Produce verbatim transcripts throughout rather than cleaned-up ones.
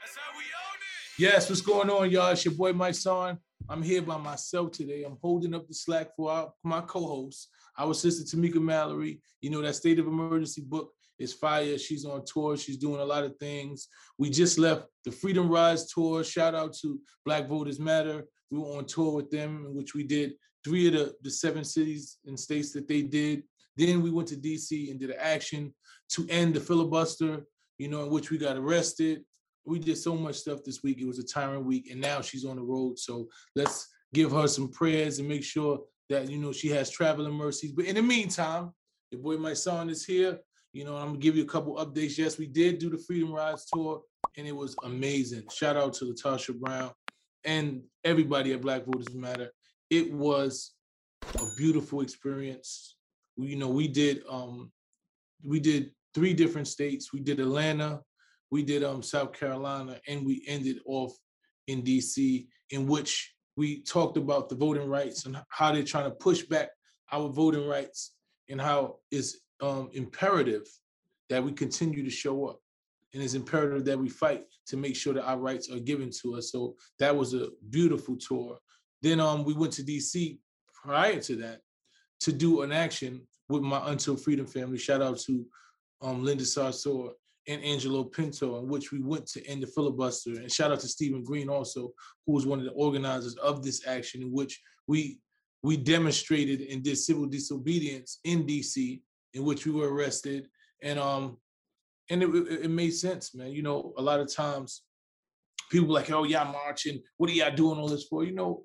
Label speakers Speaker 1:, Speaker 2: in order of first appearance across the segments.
Speaker 1: Yes, what's going on, y'all? It's your boy Mike Son. I'm here by myself today. I'm holding up the slack for our, my co-host, our sister Tamika Mallory. You know, that State of Emergency book is fire. She's on tour. She's doing a lot of things. We just left the Freedom Rise tour. Shout out to Black Voters Matter. We were on tour with them, in which we did three of the, the seven cities and states that they did. Then we went to D C and did an action to end the filibuster, you know, in which we got arrested. We did so much stuff this week. It was a tiring week, and now she's on the road. So let's give her some prayers and make sure that, you know, she has traveling mercies. But in the meantime, your boy, my son, is here. You know, I'm gonna give you a couple updates. Yes, we did do the Freedom Rise tour, and it was amazing. Shout out to Latasha Brown and everybody at Black Voters Matter. It was a beautiful experience. We, you know, we did um, we did three different states. We did Atlanta. We did um, South Carolina, and we ended off in D C, in which we talked about the voting rights and how they're trying to push back our voting rights, and how it's um, imperative that we continue to show up. And it's imperative that we fight to make sure that our rights are given to us. So that was a beautiful tour. Then um, we went to D C prior to that to do an action with my Until Freedom family. Shout out to um, Linda Sarsour and Angelo Pinto, in which we went to end the filibuster. And shout out to Stephen Green also, who was one of the organizers of this action, in which we we demonstrated and did civil disobedience in D C, in which we were arrested. And um, and it, it, it made sense, man. You know, a lot of times people are like, oh, y'all marching, what are y'all doing all this for? You know,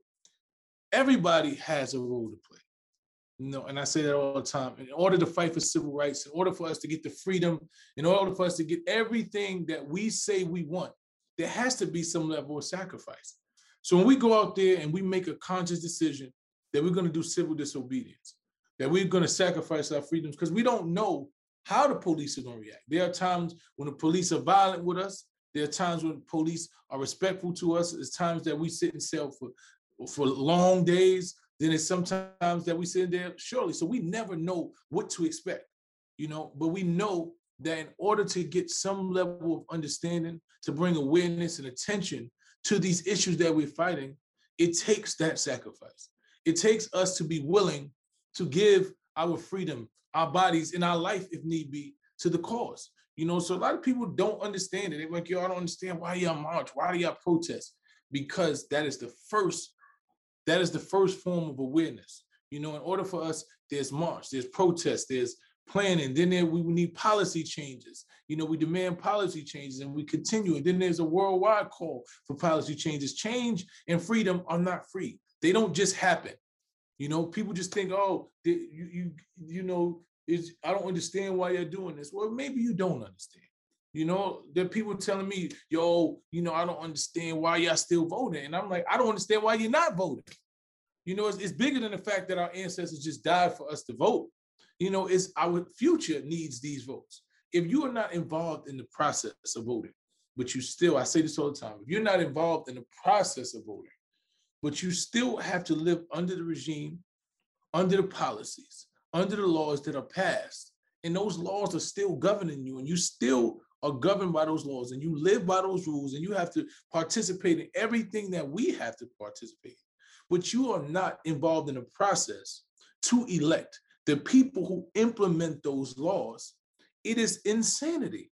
Speaker 1: everybody has a role to play. You know, and I say that all the time. In order to fight for civil rights, in order for us to get the freedom, in order for us to get everything that we say we want, there has to be some level of sacrifice. So when we go out there and we make a conscious decision that we're going to do civil disobedience, that we're going to sacrifice our freedoms, because we don't know how the police are going to react. There are times when the police are violent with us. There are times when the police are respectful to us. There's times that we sit in cell for, for long days. Then it's sometimes that we sit there, surely. So we never know what to expect, you know, but we know that in order to get some level of understanding, to bring awareness and attention to these issues that we're fighting, it takes that sacrifice. It takes us to be willing to give our freedom, our bodies, and our life, if need be, to the cause. You know, so a lot of people don't understand it. They're like, yo, I don't understand why y'all march, why do y'all protest? Because that is the first That is the first form of awareness. You know, in order for us, there's march, there's protest, there's planning. Then there, we need policy changes. You know, we demand policy changes and we continue. And then there's a worldwide call for policy changes. Change and freedom are not free. They don't just happen. You know, people just think, oh, you, you, you know, is I don't understand why you're doing this. Well, maybe you don't understand. You know, there are people telling me, yo, you know, I don't understand why y'all still voting. And I'm like, I don't understand why you're not voting. You know, it's, it's bigger than the fact that our ancestors just died for us to vote. You know, it's our future needs these votes. If you are not involved in the process of voting, but you still, I say this all the time, if you're not involved in the process of voting, but you still have to live under the regime, under the policies, under the laws that are passed, and those laws are still governing you, and you still are governed by those laws, and you live by those rules, and you have to participate in everything that we have to participate in, but you are not involved in the process to elect the people who implement those laws, it is insanity.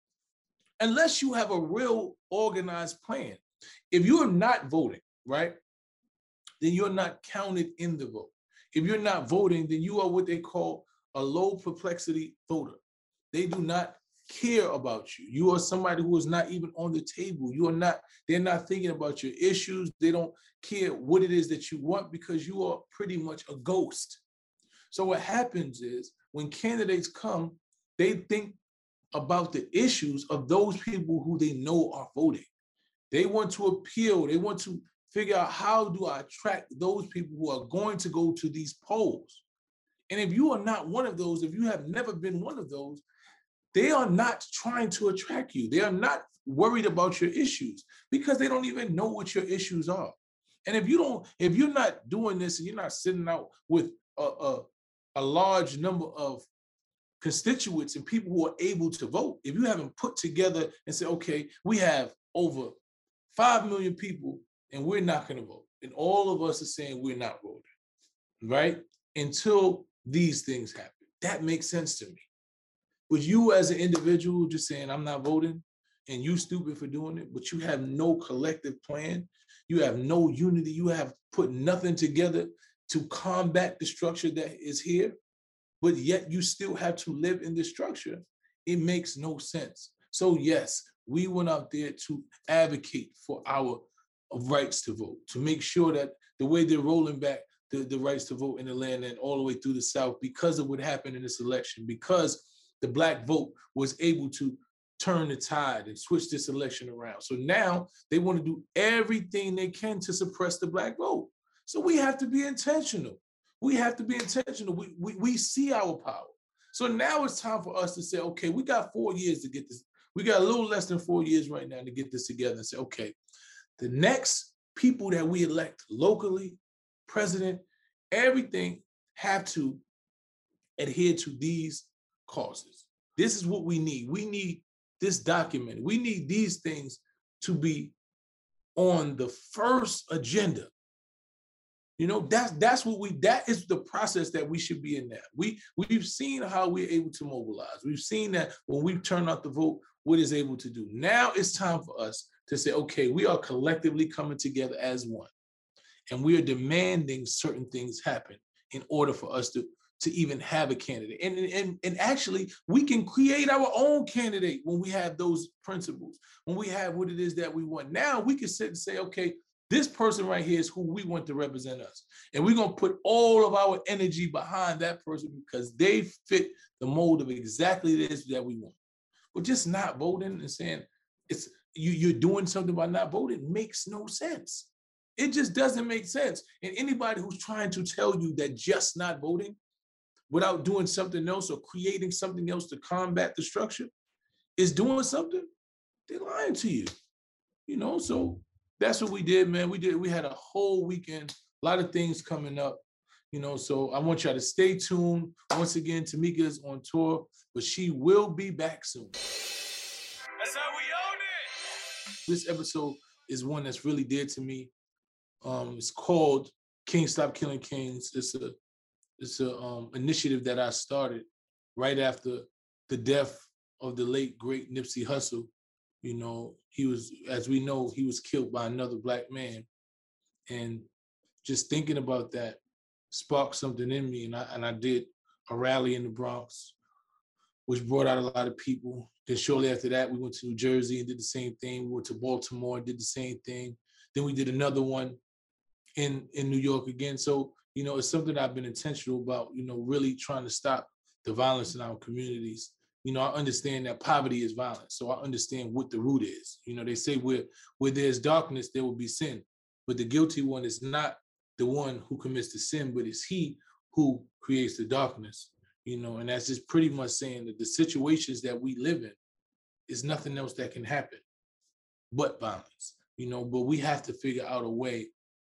Speaker 1: Unless you have a real organized plan. If you are not voting, right, then you're not counted in the vote. If you're not voting, then you are what they call a low perplexity voter. They do not care about you. You are somebody who is not even on the table. You are not, they're not thinking about your issues. They don't care what it is that you want because you are pretty much a ghost. So what happens is when candidates come, they think about the issues of those people who they know are voting. They want to appeal. They want to figure out, how do I attract those people who are going to go to these polls? And if you are not one of those, if you have never been one of those, they are not trying to attract you. They are not worried about your issues because they don't even know what your issues are. And if you don't, if you're not doing this and you're not sitting out with a, a, a large number of constituents and people who are able to vote, if you haven't put together and said, okay, we have over five million people, and we're not going to vote. And all of us are saying we're not voting, right? Until these things happen. That makes sense to me. But you as an individual just saying, I'm not voting, and you stupid for doing it, but you have no collective plan. You have no unity. You have put nothing together to combat the structure that is here, but yet you still have to live in this structure. It makes no sense. So yes, we went out there to advocate for our rights to vote, to make sure that the way they're rolling back the, the rights to vote in the land and all the way through the South because of what happened in this election, because the Black vote was able to turn the tide and switch this election around. So now they want to do everything they can to suppress the Black vote. So we have to be intentional. We have to be intentional. We, we, we see our power. So now it's time for us to say, okay, we got four years to get this. We got a little less than four years right now to get this together and say, okay, the next people that we elect locally, president, everything have to adhere to these causes. This is what we need. We need this document. We need these things to be on the first agenda. You know, that's that's what we, that is the process that we should be in now. We, we've seen how we're able to mobilize. We've seen that when we turn out the vote, what it's able to do. Now it's time for us to say, okay, we are collectively coming together as one. And we are demanding certain things happen in order for us to, to even have a candidate. And, and, and actually, we can create our own candidate when we have those principles, when we have what it is that we want. Now we can sit and say, okay, this person right here is who we want to represent us. And we're going to put all of our energy behind that person because they fit the mold of exactly this that we want. But just not voting and saying it's you, you're doing something by not voting makes no sense. It just doesn't make sense. And anybody who's trying to tell you that just not voting without doing something else or creating something else to combat the structure is doing something, they're lying to you. You know, so that's what we did, man. We did, we had a whole weekend, a lot of things coming up, you know, so I want y'all to stay tuned. Once again, Tamika is on tour, but she will be back soon. That's how we own it. This episode is one that's really dear to me. Um, it's called Kings Stop Killing Kings. It's a it's a um, initiative that I started right after the death of the late great Nipsey Hussle. You know, he was, as we know, he was killed by another Black man, and just thinking about that sparked something in me, and I and I did a rally in the Bronx, which brought out a lot of people. Then shortly after that, we went to New Jersey and did the same thing. We went to Baltimore and did the same thing. Then we did another one in, in New York again. So, you know, it's something I've been intentional about, you know, really trying to stop the violence in our communities. You know, I understand that poverty is violence. So I understand what the root is. You know, they say where, where there's darkness, there will be sin. But the guilty one is not the one who commits the sin, but it's he who creates the darkness. You know, and that's just pretty much saying that the situations that we live in is nothing else that can happen but violence. You know, but we have to figure out a way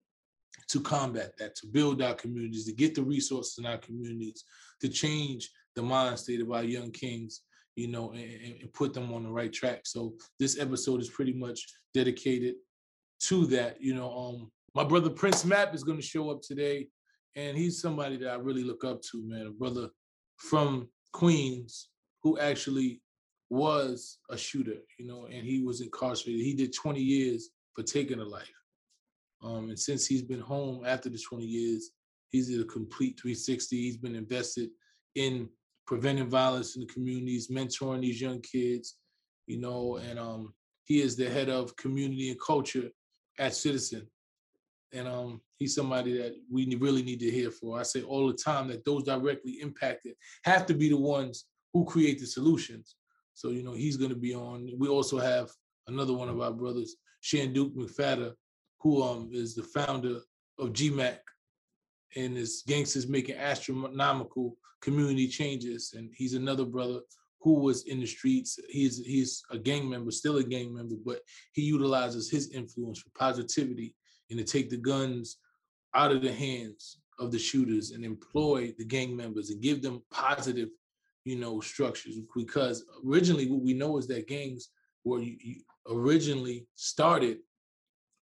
Speaker 1: to combat that, to build our communities, to get the resources in our communities, to change the mind state of our young kings, you know, and, and put them on the right track. So this episode is pretty much dedicated to that. You know, um, my brother Prince Mapp is going to show up today, and he's somebody that I really look up to, man, a brother from Queens who actually was a shooter, you know, and he was incarcerated. He did twenty years for taking a life. Um, and since he's been home after the twenty years, he's a complete three sixty. He's been invested in preventing violence in the communities, mentoring these young kids, you know, and um, he is the head of community and culture at Citizen. And um, he's somebody that we really need to hear for. I say all the time that those directly impacted have to be the ones who create the solutions. So, you know, he's going to be on. We also have another one of our brothers, Shanduke McFadder, who um, is the founder of G MAC and is Gangsters Making Astronomical Community Changes. And he's another brother who was in the streets. He's, he's a gang member, still a gang member, but he utilizes his influence for positivity and to take the guns out of the hands of the shooters and employ the gang members and give them positive, you know, structures. Because originally what we know is that gangs were originally started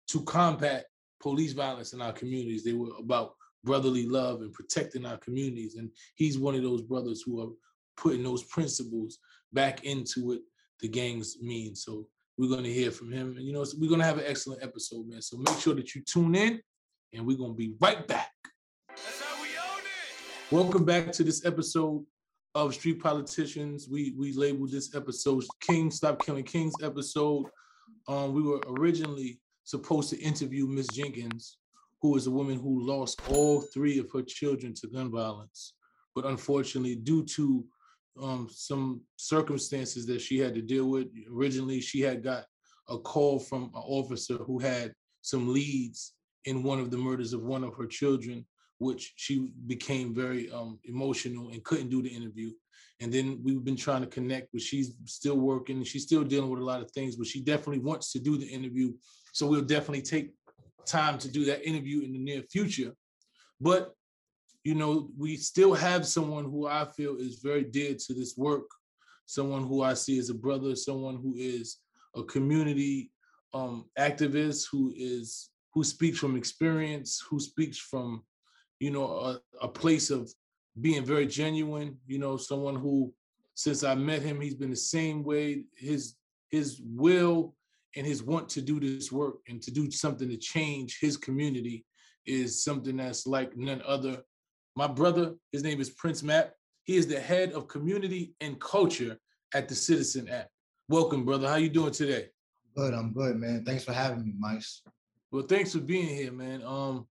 Speaker 1: to combat police violence in our communities. They were about brotherly love and protecting our communities. And he's one of those brothers who are putting those principles back into what the gangs mean. So we're going to hear from him. And, you know, we're going to have an excellent episode, man. So make sure that you tune in, and we're going to be right back. That's how we own it. Welcome back to this episode of Street Politicians. We we labeled this episode King Stop Killing Kings episode. Um, we were originally supposed to interview Miss Jenkins, who is a woman who lost all three of her children to gun violence. But unfortunately, due to um, some circumstances that she had to deal with, originally she had got a call from an officer who had some leads in one of the murders of one of her children, which she became very um, emotional and couldn't do the interview. And then we've been trying to connect, but she's still working and she's still dealing with a lot of things, but she definitely wants to do the interview. So we'll definitely take time to do that interview in the near future. But, you know, we still have someone who I feel is very dear to this work, someone who I see as a brother, someone who is a community um, activist, who is who speaks from experience, who speaks from, you know, a, a place of being very genuine, you know, someone who, since I met him, he's been the same way. His his will and his want to do this work and to do something to change his community is something that's like none other. My brother, his name is Prince Mapp. He is the head of community and culture at the Citizen app. Welcome, brother. How you doing today?
Speaker 2: Good, I'm good, man. Thanks for having me, Mike.
Speaker 1: Well, thanks for being here, man. Um,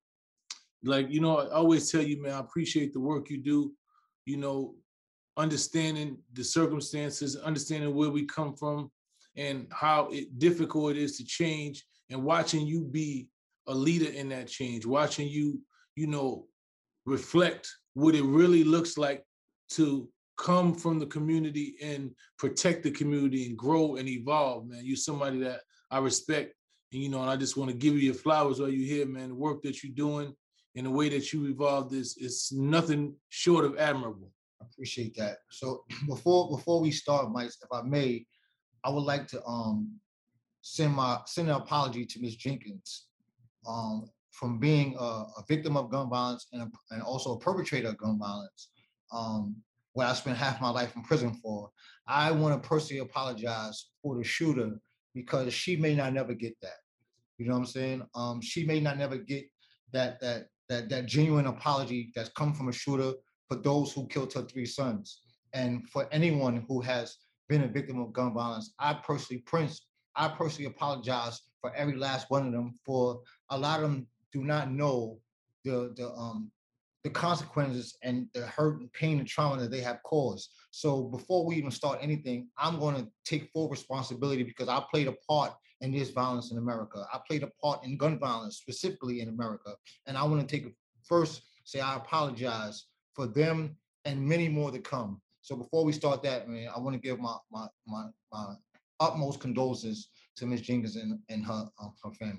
Speaker 1: like, you know, I always tell you, man, I appreciate the work you do, you know, understanding the circumstances, understanding where we come from and how it, difficult it is to change, and watching you be a leader in that change, watching you, you know, reflect what it really looks like to come from the community and protect the community and grow and evolve, man. You're somebody that I respect, and, you know, and I just want to give you your flowers while you're here, man. The work that you're doing and the way that you evolved is, is nothing short of admirable.
Speaker 2: I appreciate that. So before before we start, Mike, if I may, I would like to um send my send an apology to Miss Jenkins um, from being a, a victim of gun violence and, a, and also a perpetrator of gun violence, um, where I spent half my life in prison for. I want to personally apologize for the shooter because she may not never get that. You know what I'm saying? Um, she may not never get that that that that genuine apology that's come from a shooter for those who killed her three sons. And for anyone who has been a victim of gun violence, I personally, Prince, I personally apologize for every last one of them. For a lot of them do not know the the um the consequences and the hurt and pain and trauma that they have caused. So before we even start anything, I'm going to take full responsibility because I played a part in this violence in America. I played a part in gun violence specifically in America. And I want to take a first say I apologize for them and many more to come. So before we start that, man, I want to give my my my, my utmost condolences to Miss Jenkins and, and her um, her family.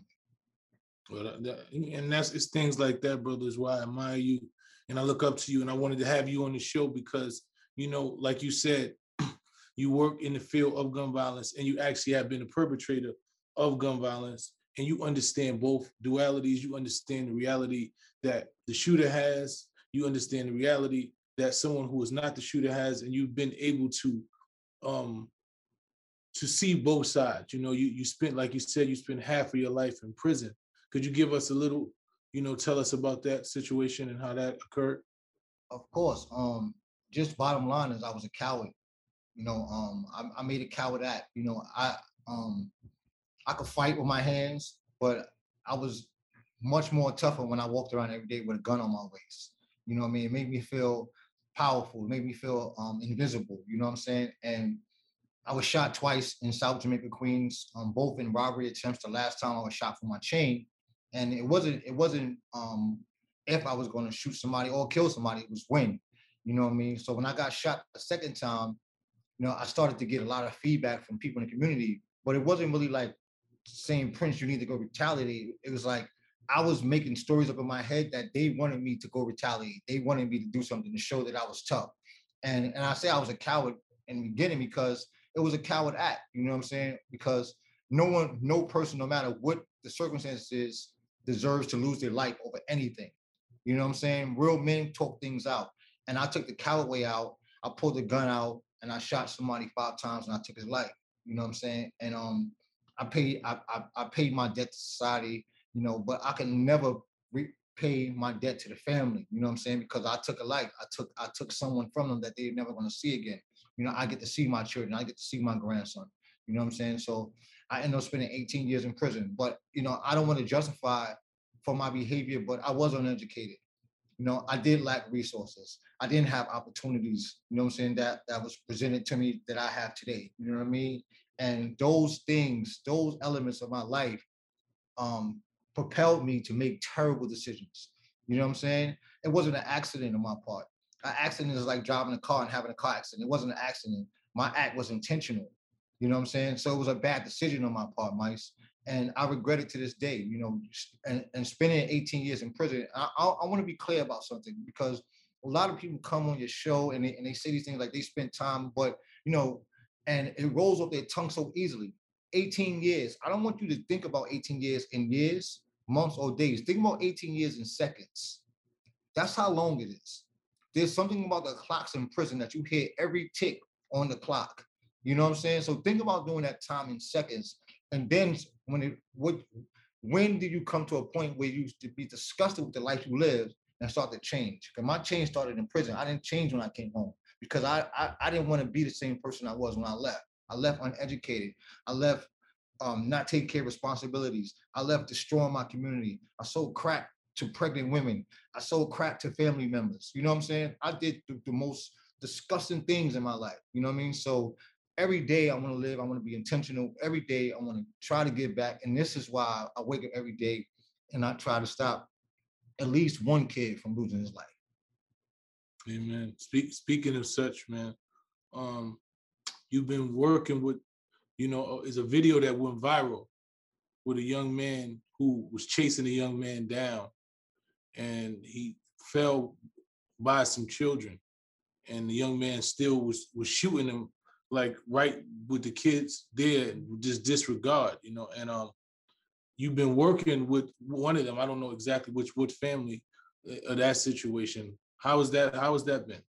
Speaker 1: Well, that, and that's it's things like that, brother, is why I admire you and I look up to you. And I wanted to have you on the show because, you know, like you said, you work in the field of gun violence and you actually have been a perpetrator of gun violence, and you understand both dualities. You understand the reality that the shooter has. You understand the reality that someone who is not the shooter has, and you've been able to um, to see both sides. You know, you you spent, like you said, you spent half of your life in prison. Could you give us a little, you know, tell us about that situation and how that occurred?
Speaker 2: Of course. Um, just bottom line is I was a coward. You know, um, I, I made a coward act. You know, I um, I could fight with my hands, but I was much more tougher when I walked around every day with a gun on my waist. You know what I mean? It made me feel powerful. It made me feel um, invisible. You know what I'm saying? And I was shot twice in South Jamaica, Queens, um, both in robbery attempts. The last time I was shot for my chain, and it wasn't it wasn't um, if I was going to shoot somebody or kill somebody. It was when, you know what I mean. So when I got shot the second time, you know, I started to get a lot of feedback from people in the community, but it wasn't really like saying, Prince, you need to go retaliate. It was like I was making stories up in my head that they wanted me to go retaliate. They wanted me to do something to show that I was tough. And and I say I was a coward in the beginning because it was a coward act, you know what I'm saying? Because no one, no person, no matter what the circumstances is, deserves to lose their life over anything. You know what I'm saying? Real men talk things out. And I took the coward way out. I pulled the gun out and I shot somebody five times and I took his life. You know what I'm saying? And um, I paid I, I, I paid my debt to society, you know, but I can never repay my debt to the family. You know what I'm saying? Because I took a life. I took I took someone from them that they're never going to see again. You know, I get to see my children. I get to see my grandson. You know what I'm saying? So I ended up spending eighteen years in prison. But you know, I don't want to justify for my behavior, but I was uneducated. You know, I did lack resources. I didn't have opportunities, you know what I'm saying, that that was presented to me that I have today. You know what I mean? And those things, those elements of my life um propelled me to make terrible decisions. You know what I'm saying? It wasn't an accident on my part. An accident is like driving a car and having a car accident. It wasn't an accident. My act was intentional. You know what I'm saying? So it was a bad decision on my part, Mice. And I regret it to this day, you know, and, and spending eighteen years in prison. I, I, I want to be clear about something because a lot of people come on your show and they, and they say these things like they spent time, but, you know, and it rolls off their tongue so easily. eighteen years. I don't want you to think about eighteen years in years, months, or days. Think about eighteen years in seconds. That's how long it is. There's something about the clocks in prison that you hear every tick on the clock. You know what I'm saying? So think about doing that time in seconds. And then when it what when did you come to a point where you used to be disgusted with the life you lived and start to change? Because my change started in prison. I didn't change when I came home because I, I, I didn't want to be the same person I was when I left. I left uneducated. I left um, not taking care of responsibilities. I left destroying my community. I sold crack to pregnant women. I sold crack to family members. You know what I'm saying? I did the, the most disgusting things in my life. You know what I mean? So every day I want to live, I want to be intentional. Every day I want to try to give back. And this is why I wake up every day and I try to stop at least one kid from losing his life.
Speaker 1: Amen. Speak, speaking of such, man, um, you've been working with, you know, is a video that went viral with a young man who was chasing a young man down and he fell by some children and the young man still was was shooting him like right with the kids there, just disregard, you know. And um, you've been working with one of them. I don't know exactly which which family uh, of that situation. How is that? How has that been?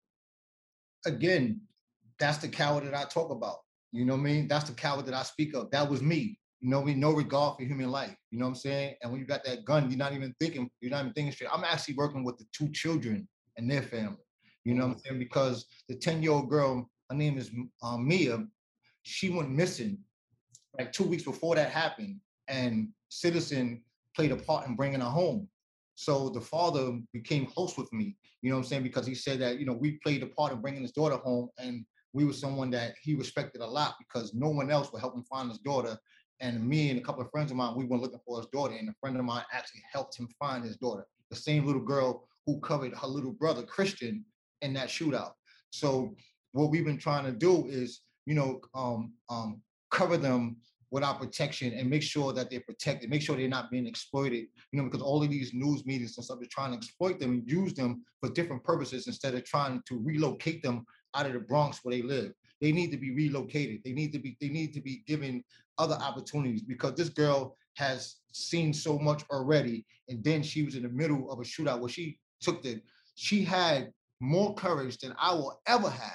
Speaker 2: Again, that's the coward that I talk about. You know what I mean? That's the coward that I speak of. That was me. You know, we no regard for human life. You know what I'm saying? And when you got that gun, you're not even thinking, you're not even thinking straight. I'm actually working with the two children and their family. You know what I'm saying? Because the ten-year-old girl, her name is um, Mia, she went missing like two weeks before that happened. And Citizen played a part in bringing her home. So the father became close with me, you know what I'm saying? Because he said that, you know, we played a part in bringing his daughter home and we were someone that he respected a lot because no one else would help him find his daughter. And me and a couple of friends of mine, we went looking for his daughter and a friend of mine actually helped him find his daughter, the same little girl who covered her little brother, Christian, in that shootout. So what we've been trying to do is, you know, um, um, cover them with our protection and make sure that they're protected, make sure they're not being exploited, you know, because all of these news meetings and stuff are trying to exploit them and use them for different purposes instead of trying to relocate them out of the Bronx where they live. They need to be relocated. They need to be, they need to be given other opportunities because this girl has seen so much already. And then she was in the middle of a shootout where she took the, she had more courage than I will ever have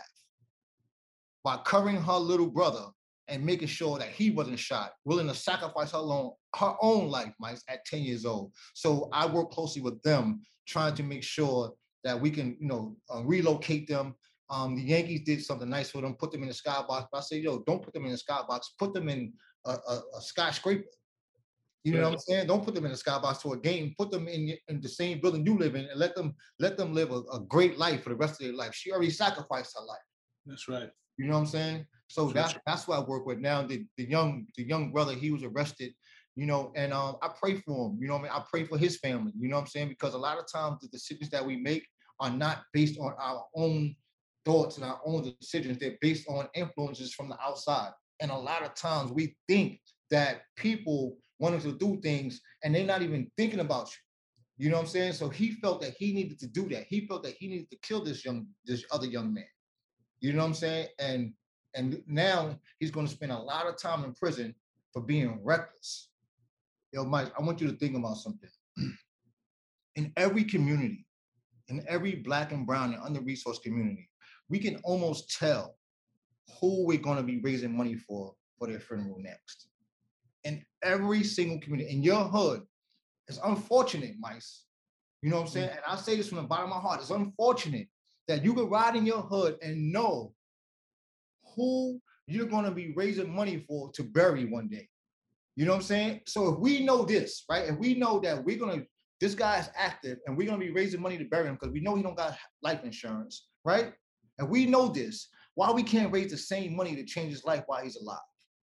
Speaker 2: by covering her little brother and making sure that he wasn't shot, willing to sacrifice her own, her own life, Mike, at ten years old. So I work closely with them, trying to make sure that we can, you know, uh, relocate them. Um, the Yankees did something nice for them, put them in the skybox. But I say, yo, don't put them in the skybox, put them in a, a, a skyscraper. You know what I'm saying? Don't put them in a skybox to a game. Put them in, in the same building you live in, and let them let them live a, a great life for the rest of their life. She already sacrificed her life.
Speaker 1: That's right.
Speaker 2: You know what I'm saying? So that's that's what I work with now. The the young the young brother, he was arrested, you know, and um, I pray for him. You know what I mean? I pray for his family. You know what I'm saying? Because a lot of times the decisions that we make are not based on our own thoughts and our own decisions. They're based on influences from the outside. And a lot of times we think that people want us to do things and they're not even thinking about you. You know what I'm saying? So he felt that he needed to do that. He felt that he needed to kill this young this other young man. You know what I'm saying? And and now he's going to spend a lot of time in prison for being reckless. Yo, Mike, I want you to think about something. In every community, in every Black and brown and under-resourced community, we can almost tell who we're going to be raising money for for their funeral next. In every single community, in your hood, it's unfortunate, Mice. You know what I'm saying? And I say this from the bottom of my heart. It's unfortunate that you can ride in your hood and know who you're going to be raising money for to bury one day. You know what I'm saying? So if we know this, right? If we know that we're going to, this guy is active and we're going to be raising money to bury him because we know he don't got life insurance, right? And we know this, why we can't raise the same money to change his life while he's alive?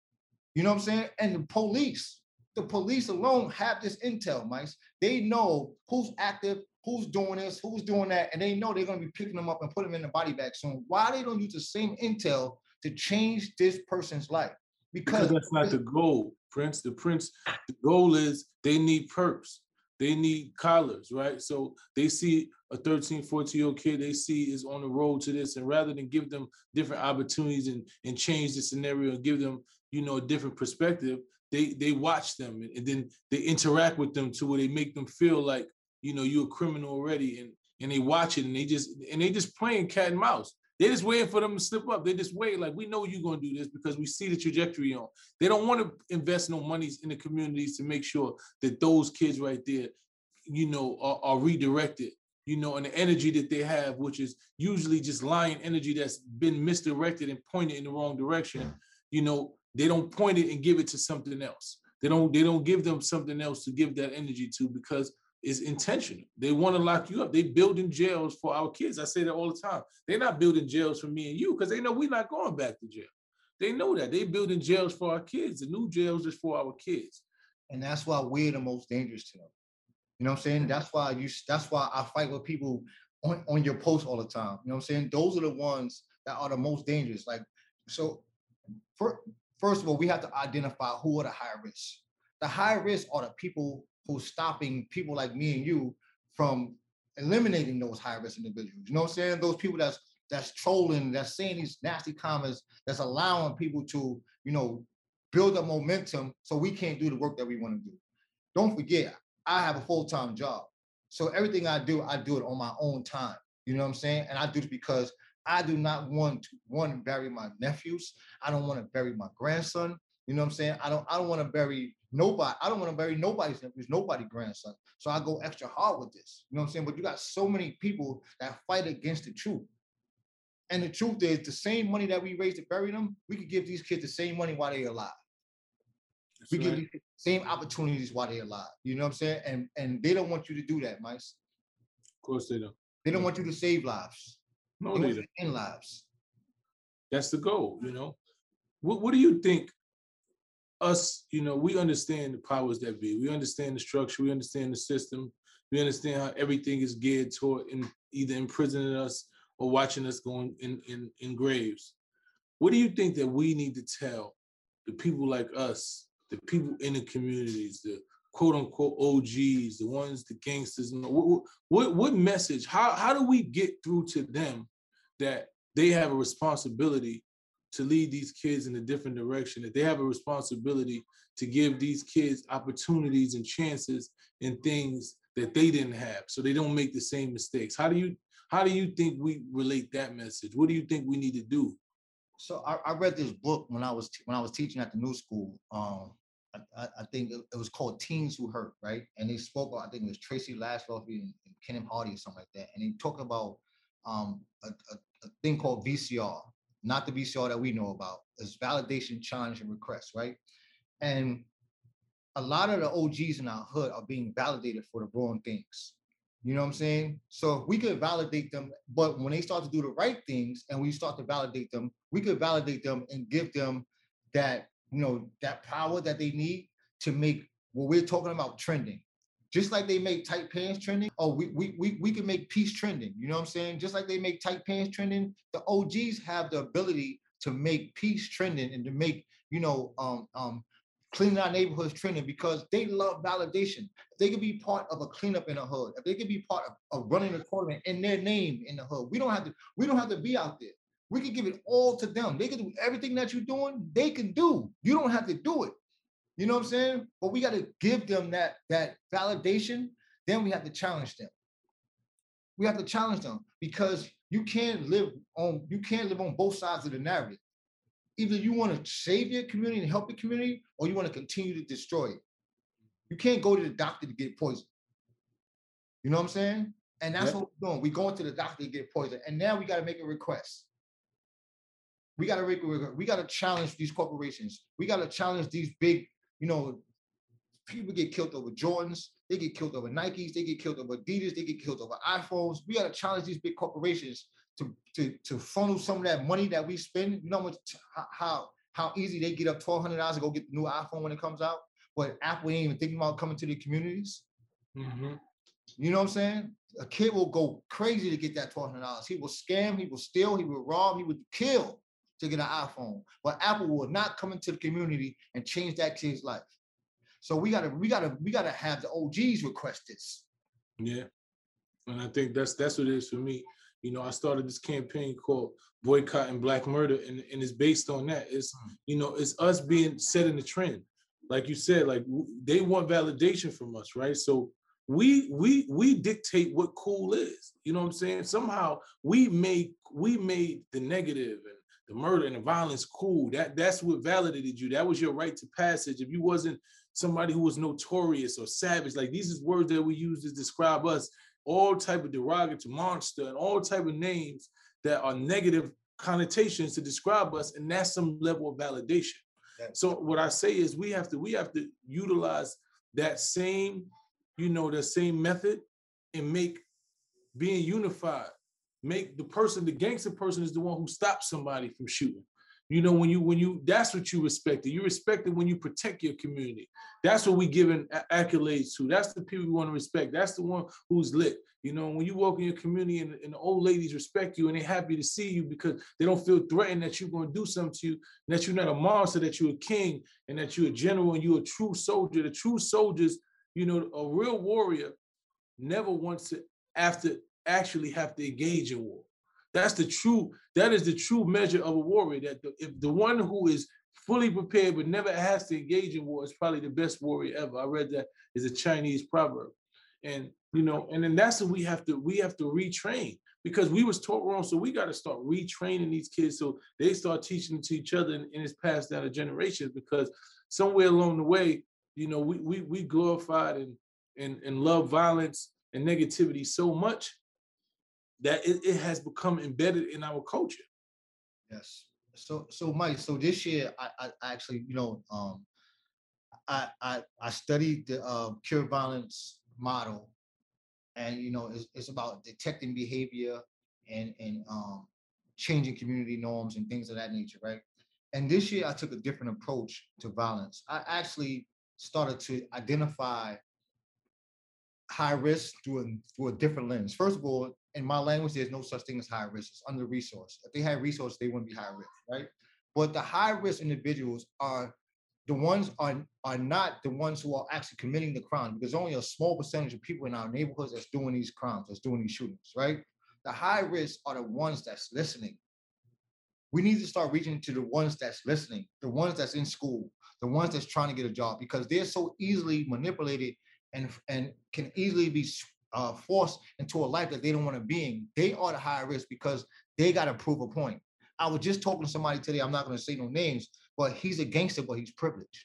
Speaker 2: You know what I'm saying? And the police, the police alone have this intel, Mice. They know who's active, who's doing this, who's doing that, and they know they're going to be picking them up and put them in the body bag soon. Why they don't use the same intel to change this person's life?
Speaker 1: Because, because that's not the goal, Prince. The Prince, the goal is they need perps. They need collars, right? So they see a thirteen, fourteen-year-old kid they see is on the road to this, and rather than give them different opportunities and, and change the scenario and give them, you know, a different perspective, they they watch them and, and then they interact with them to where they make them feel like, you know, you're a criminal already, and and they watch it and they just and they just playing cat and mouse. They're just waiting for them to slip up. They just wait, like, we know you're gonna do this because we see the trajectory on. They don't want to invest no monies in the communities to make sure that those kids right there, you know, are, are redirected, you know, and the energy that they have, which is usually just lying energy that's been misdirected and pointed in the wrong direction, you know, they don't point it and give it to something else. They don't, they don't give them something else to give that energy to because it's intentional. They want to lock you up. They building jails for our kids. I say that all the time. They're not building jails for me and you because they know we're not going back to jail. They know that. They building jails for our kids. The new jails is for our kids.
Speaker 2: And that's why we're the most dangerous to them. You know what I'm saying? That's why you. That's why I fight with people on, on your post all the time. You know what I'm saying? Those are the ones that are the most dangerous. Like, so for, first of all, we have to identify who are the high risk. The high risk are the people who's stopping people like me and you from eliminating those high risk individuals. You know what I'm saying? Those people that's that's trolling, that's saying these nasty comments, that's allowing people to, you know, build up momentum so we can't do the work that we want to do. Don't forget, I have a full-time job. So everything I do, I do it on my own time. You know what I'm saying? And I do it because I do not want to, one, bury my nephews. I don't want to bury my grandson. You know what I'm saying? I don't, I don't want to bury nobody. I don't want to bury nobody's nephews, nobody's grandson. So I go extra hard with this. You know what I'm saying? But you got so many people that fight against the truth. And the truth is, the same money that we raise to bury them, we could give these kids the same money while they're alive. That's we right. Give these the same opportunities while they're alive. You know what I'm saying? And and they don't want you to do that, Mice.
Speaker 1: Of course they don't.
Speaker 2: They don't want you to save lives.
Speaker 1: No,
Speaker 2: they,
Speaker 1: they
Speaker 2: want
Speaker 1: don't.
Speaker 2: To end lives.
Speaker 1: That's the goal, you know. What what do you think? Us, you know, we understand the powers that be. We understand the structure. We understand the system. We understand how everything is geared toward in, either imprisoning us or watching us going in, in, in graves. What do you think that we need to tell the people like us, the people in the communities, the quote unquote O Gs, the ones, the gangsters? What, what, what message, how, how do we get through to them that they have a responsibility to lead these kids in a different direction, that they have a responsibility to give these kids opportunities and chances and things that they didn't have, so they don't make the same mistakes? How do you how do you think we relate that message? What do you think we need to do?
Speaker 2: So I, I read this book when I was when I was teaching at the New School. Um, I, I think it, it was called Teens Who Hurt, right? And they spoke about, I think it was Tracy Laszlo and, and Kenneth Hardy or something like that. And they talked about um, a, a, a thing called V C R, not the V C R that we know about. It's validation, challenge, and request, right? And a lot of the O Gs in our hood are being validated for the wrong things. You know what I'm saying? So if we could validate them, but when they start to do the right things and we start to validate them, we could validate them and give them that, you know, that power that they need to make what we're talking about trending. Just like they make tight pants trending, oh, we we we we can make peace trending. You know what I'm saying? Just like they make tight pants trending, the O Gs have the ability to make peace trending and to make, you know, um um cleaning our neighborhoods trending because they love validation. If they could be part of a cleanup in the hood, if they could be part of, of running a tournament in their name in the hood, we don't have to, we don't have to be out there. We can give it all to them. They can do everything that you're doing, they can do. You don't have to do it. You know what I'm saying? But we got to give them that, that validation. Then we have to challenge them. We have to challenge them because you can't live on, you can't live on both sides of the narrative. Either you want to save your community and help the community, or you want to continue to destroy it. You can't go to the doctor to get poisoned. You know what I'm saying? And that's yep. what we're doing. We're going to the doctor to get poisoned. And now we got to make a request. We got to make a request. We got to challenge these corporations. We got to challenge these big, you know, people get killed over Jordans. They get killed over Nikes. They get killed over Adidas. They get killed over iPhones. We got to challenge these big corporations to, to, to funnel some of that money that we spend. You know how much, how, how easy they get up twelve hundred dollars to go get the new iPhone when it comes out? But Apple ain't even thinking about coming to the communities. Mm-hmm. You know what I'm saying? A kid will go crazy to get that twelve hundred dollars. He will scam, he will steal, he will rob, he will kill to get an iPhone. But Apple will not come into the community and change that kid's life. So we gotta, we gotta, we gotta have the O Gs request this.
Speaker 1: Yeah. And I think that's that's what it is for me. You know, I started this campaign called Boycotting Black Murder, and, and it's based on that. It's, you know, it's us being setting the trend. Like you said, like they want validation from us, right? So we we we dictate what cool is. You know what I'm saying? Somehow we made we made the negative and the murder and the violence cool. That that's what validated you. That was your right to passage. If you wasn't somebody who was notorious or savage, like these is words that we use to describe us, all type of derogatory monster and all type of names that are negative connotations to describe us, and that's some level of validation. So what I say is we have to we have to utilize that same, you know, the same method and make being unified, make the person, the gangster person is the one who stops somebody from shooting. You know, when you, when you, that's what you respect. You respect it when you protect your community. That's what we giving accolades to. That's the people we want to respect. That's the one who's lit. You know, when you walk in your community and, and the old ladies respect you and they're happy to see you because they don't feel threatened that you're going to do something to you, and that you're not a monster, that you're a king, and that you're a general and you're a true soldier. The true soldiers, you know, a real warrior never wants to after actually have to engage in war. That's the true, that is the true measure of a warrior, that the, if the one who is fully prepared but never has to engage in war is probably the best warrior ever. I read that is a Chinese proverb. And, you know, and then that's what we have to, we have to retrain, because we was taught wrong. So we got to start retraining these kids so they start teaching to each other, and, and it's passed down to generations, because somewhere along the way, you know, we we we glorified and and, and love violence and negativity so much that it, it has become embedded in our culture.
Speaker 2: Yes. So, so Mike, so this year, I, I actually, you know, um, I, I, I studied the uh, Cure Violence model, and, you know, it's, it's about detecting behavior and, and um, changing community norms and things of that nature, right? And this year I took a different approach to violence. I actually started to identify high risk through a, through a different lens. First of all, in my language, there's no such thing as high risk. It's under-resourced. If they had resources, they wouldn't be high risk, right? But the high risk individuals are the ones are, are not the ones who are actually committing the crime, because only a small percentage of people in our neighborhoods that's doing these crimes, that's doing these shootings, right? The high risk are the ones that's listening. We need to start reaching to the ones that's listening, the ones that's in school, the ones that's trying to get a job, because they're so easily manipulated and, and can easily be uh, forced into a life that they don't want to be in. They are the high risk because they got to prove a point. I was just talking to somebody today, I'm not going to say no names, but he's a gangster, but he's privileged.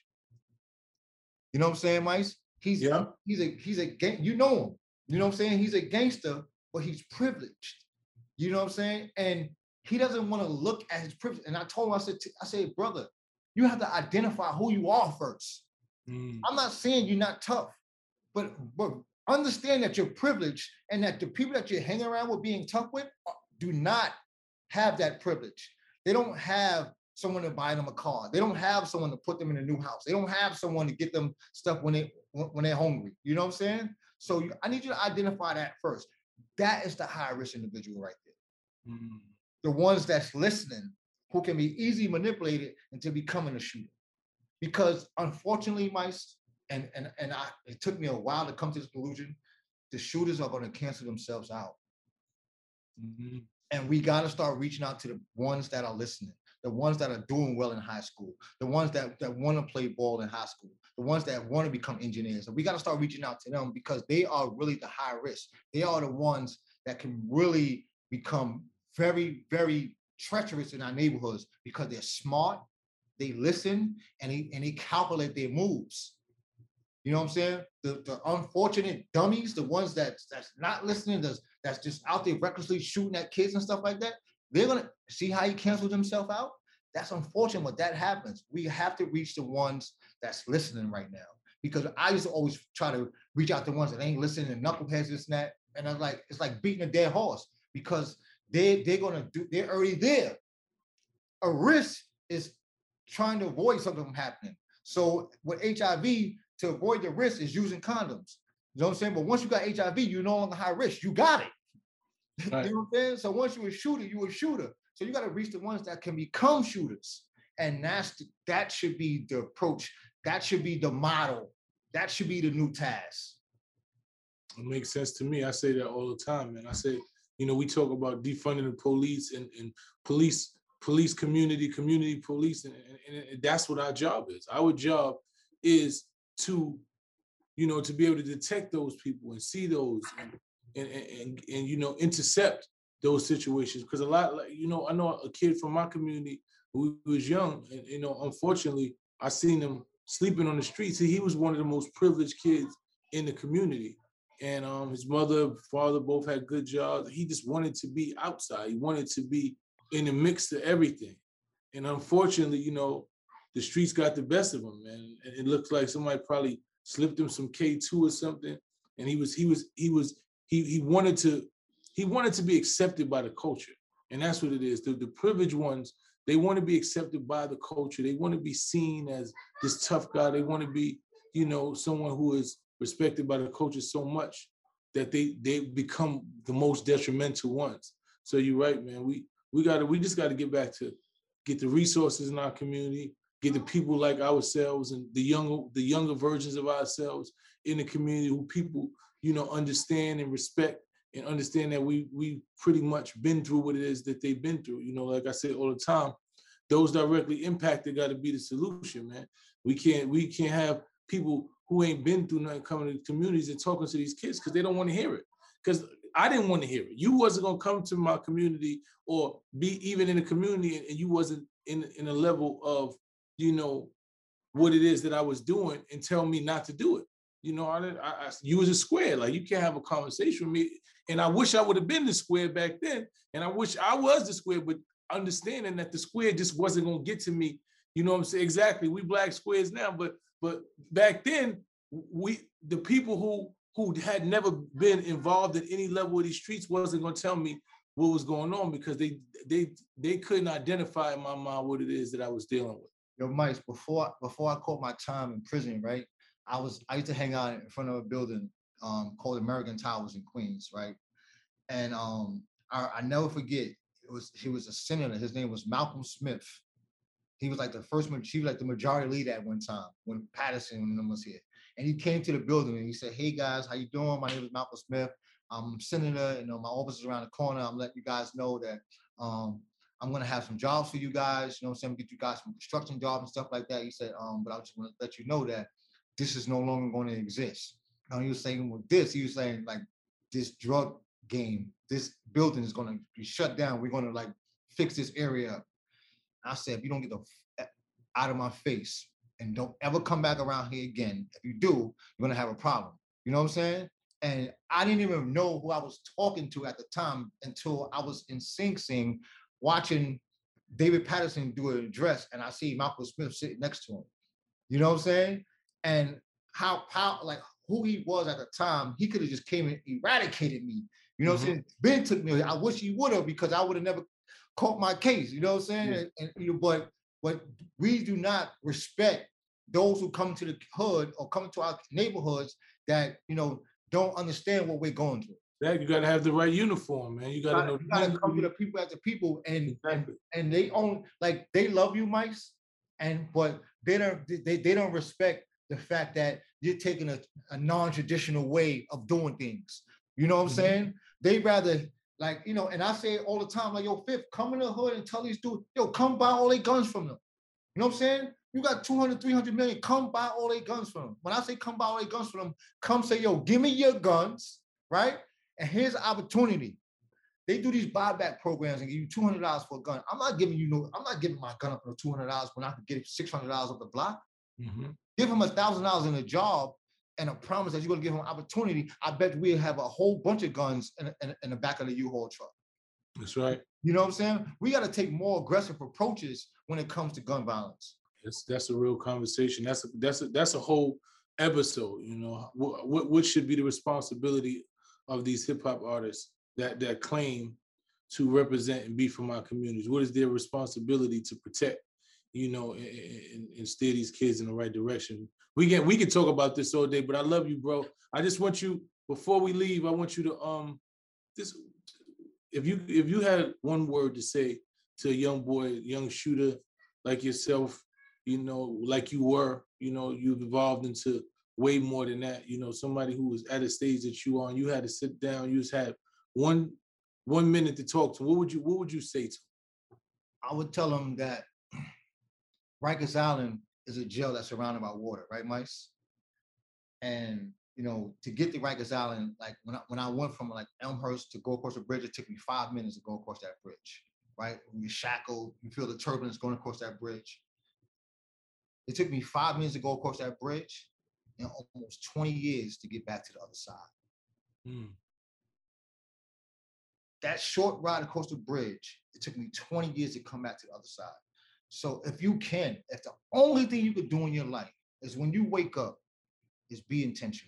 Speaker 2: You know what I'm saying, Mike? He's, yeah. he's a, he's a, you know him. You know what I'm saying? He's a gangster, but he's privileged. You know what I'm saying? And he doesn't want to look at his privilege. And I told him, I said, I said, brother, you have to identify who you are first. Mm. I'm not saying you're not tough, but, but understand that you're privileged, and that the people that you're hanging around with being tough with do not have that privilege. They don't have someone to buy them a car. They don't have someone to put them in a new house. They don't have someone to get them stuff when, they, when they're hungry. You know what I'm saying? So you, I need you to identify that first. That is the high risk individual right there. Mm. The ones that's listening, who can be easily manipulated into becoming a shooter. Because unfortunately, Mice, and, and, and I, it took me a while to come to this conclusion, the shooters are going to cancel themselves out. Mm-hmm. And we got to start reaching out to the ones that are listening, the ones that are doing well in high school, the ones that, that want to play ball in high school, the ones that want to become engineers. And we got to start reaching out to them because they are really the high risk. They are the ones that can really become very, very treacherous in our neighborhoods because they're smart, they listen, and they, and they calculate their moves. You know what I'm saying? The, the unfortunate dummies, the ones that, that's not listening, that's, that's just out there recklessly shooting at kids and stuff like that, they're gonna see how he canceled himself out. That's unfortunate when that happens. We have to reach the ones that's listening right now. Because I used to always try to reach out to the ones that ain't listening and knuckleheads, this and that. And I'm like, it's like beating a dead horse because they, they're gonna do, they're already there. A risk is trying to avoid something from happening. So with H I V, to avoid the risk is using condoms. You know what I'm saying? But once you got H I V, you're no longer high risk. You got it. Right. You know what I'm saying? So once you're a shooter, you're a shooter. So you got to reach the ones that can become shooters. And that's the, that should be the approach. That should be the model. That should be the new task.
Speaker 1: It makes sense to me. I say that all the time, man. I say, you know, we talk about defunding the police and, and police, police community, community police, and, and, and that's what our job is. Our job is to, you know, to be able to detect those people and see those and, and, and, and you know, intercept those situations. Because a lot, like, you know, I know a kid from my community who was young, and, you know, unfortunately, I seen him sleeping on the streets. He was one of the most privileged kids in the community. And um, his mother, father both had good jobs. He just wanted to be outside. He wanted to be in the mix of everything. And unfortunately, you know, the streets got the best of him, man. And it looks like somebody probably slipped him some K two or something. And he was, he was, he was, he he wanted to, he wanted to be accepted by the culture. And that's what it is. The, the privileged ones, they want to be accepted by the culture. They want to be seen as this tough guy. They want to be, you know, someone who is respected by the culture so much that they they become the most detrimental ones. So you're right, man. We we gotta we just gotta get back to get the resources in our community, get the people like ourselves and the younger, the younger versions of ourselves in the community who people, you know, understand and respect and understand that we we pretty much been through what it is that they've been through. You know, like I say all the time, those directly impacted got to be the solution, man. We can't we can't have people who ain't been through nothing coming to communities and talking to these kids because they don't want to hear it. Because I didn't want to hear it. You wasn't gonna come to my community or be even in the community and you wasn't in, in a level of, you know, what it is that I was doing and tell me not to do it. You know, I, I, I you was a square, like you can't have a conversation with me. And I wish I would have been the square back then. And I wish I was the square, but understanding that the square just wasn't gonna get to me. You know what I'm saying? Exactly, we black squares now, but But back then, we the people who who had never been involved in any level of these streets wasn't gonna tell me what was going on because they they they couldn't identify in my mind what it is that I was dealing with.
Speaker 2: Yo, Mike, before before I caught my time in prison, right? I was I used to hang out in front of a building um, called American Towers in Queens, right? And um, I, I never forget. It was he was a senator. His name was Malcolm Smith. He was like the first, he was like the majority leader at one time when Patterson was here. And he came to the building and he said, "Hey guys, how you doing? My name is Malcolm Smith. I'm senator, you know, my office is around the corner. I'm letting you guys know that um, I'm gonna have some jobs for you guys, you know what I'm saying? Get you guys some construction jobs and stuff like that." He said, um, but I just wanna let you know that this is no longer gonna exist. And he was saying with this, he was saying like this drug game, this building is gonna be shut down. We're gonna like fix this area up. I said, if you don't get the f- out of my face and don't ever come back around here again, if you do, you're gonna have a problem. You know what I'm saying? And I didn't even know who I was talking to at the time until I was in Sing Sing watching David Patterson do an address and I see Malcolm Smith sitting next to him. You know what I'm saying? And how, how like who he was at the time, he could have just came and eradicated me. You know mm-hmm. what I'm saying? Ben took me, I wish he would have because I would have never caught my case, you know what I'm saying? Yeah. And, and you know, but but we do not respect those who come to the hood or come to our neighborhoods that you know don't understand what we're going through.
Speaker 1: Yeah, you gotta have the right uniform, man. You gotta, you gotta know.
Speaker 2: You gotta come to the people as the people, and exactly. and, and they own like they love you, Mice, and but they don't they, they don't respect the fact that you're taking a, a non-traditional way of doing things. You know what I'm mm-hmm. saying? They rather Like, you know, and I say all the time, like, yo, Fifth, come in the hood and tell these dudes, yo, come buy all their guns from them. You know what I'm saying? You got two hundred, three hundred million, come buy all their guns from them. When I say come buy all their guns from them, come say, yo, give me your guns, right? And here's an opportunity. They do these buyback programs and give you two hundred dollars for a gun. I'm not giving you no, I'm not giving my gun up for two hundred dollars when I could get it six hundred dollars off the block. Mm-hmm. Give him one thousand dollars in a job and a promise that you're going to give him an opportunity. I bet we'll have a whole bunch of guns in, in, in the back of the U-Haul truck.
Speaker 1: That's right.
Speaker 2: You know what I'm saying? We got to take more aggressive approaches when it comes to gun violence.
Speaker 1: That's that's a real conversation. That's a, that's a, that's a whole episode. You know, what what, what should be the responsibility of these hip hop artists that that claim to represent and be from our communities? What is their responsibility to protect, you know, and, and, and steer these kids in the right direction? We can we can talk about this all day, but I love you, bro. I just want you, before we leave, I want you to um this if you if you had one word to say to a young boy, young shooter like yourself, you know, like you were, you know, you've evolved into way more than that. You know, somebody who was at a stage that you on, you had to sit down, you just had one one minute to talk to. What would you what would you say to him?
Speaker 2: I would tell him that Rikers Island is a jail that's surrounded by water, right, Mice? And you know, to get to Rikers Island, like when I when I went from like Elmhurst to go across the bridge, it took me five minutes to go across that bridge, right? When you're shackled, you feel the turbulence going across that bridge. It took me five minutes to go across that bridge and almost twenty years to get back to the other side. Mm. That short ride across the bridge, it took me twenty years to come back to the other side. So if you can, if the only thing you could do in your life is when you wake up, is be intentional.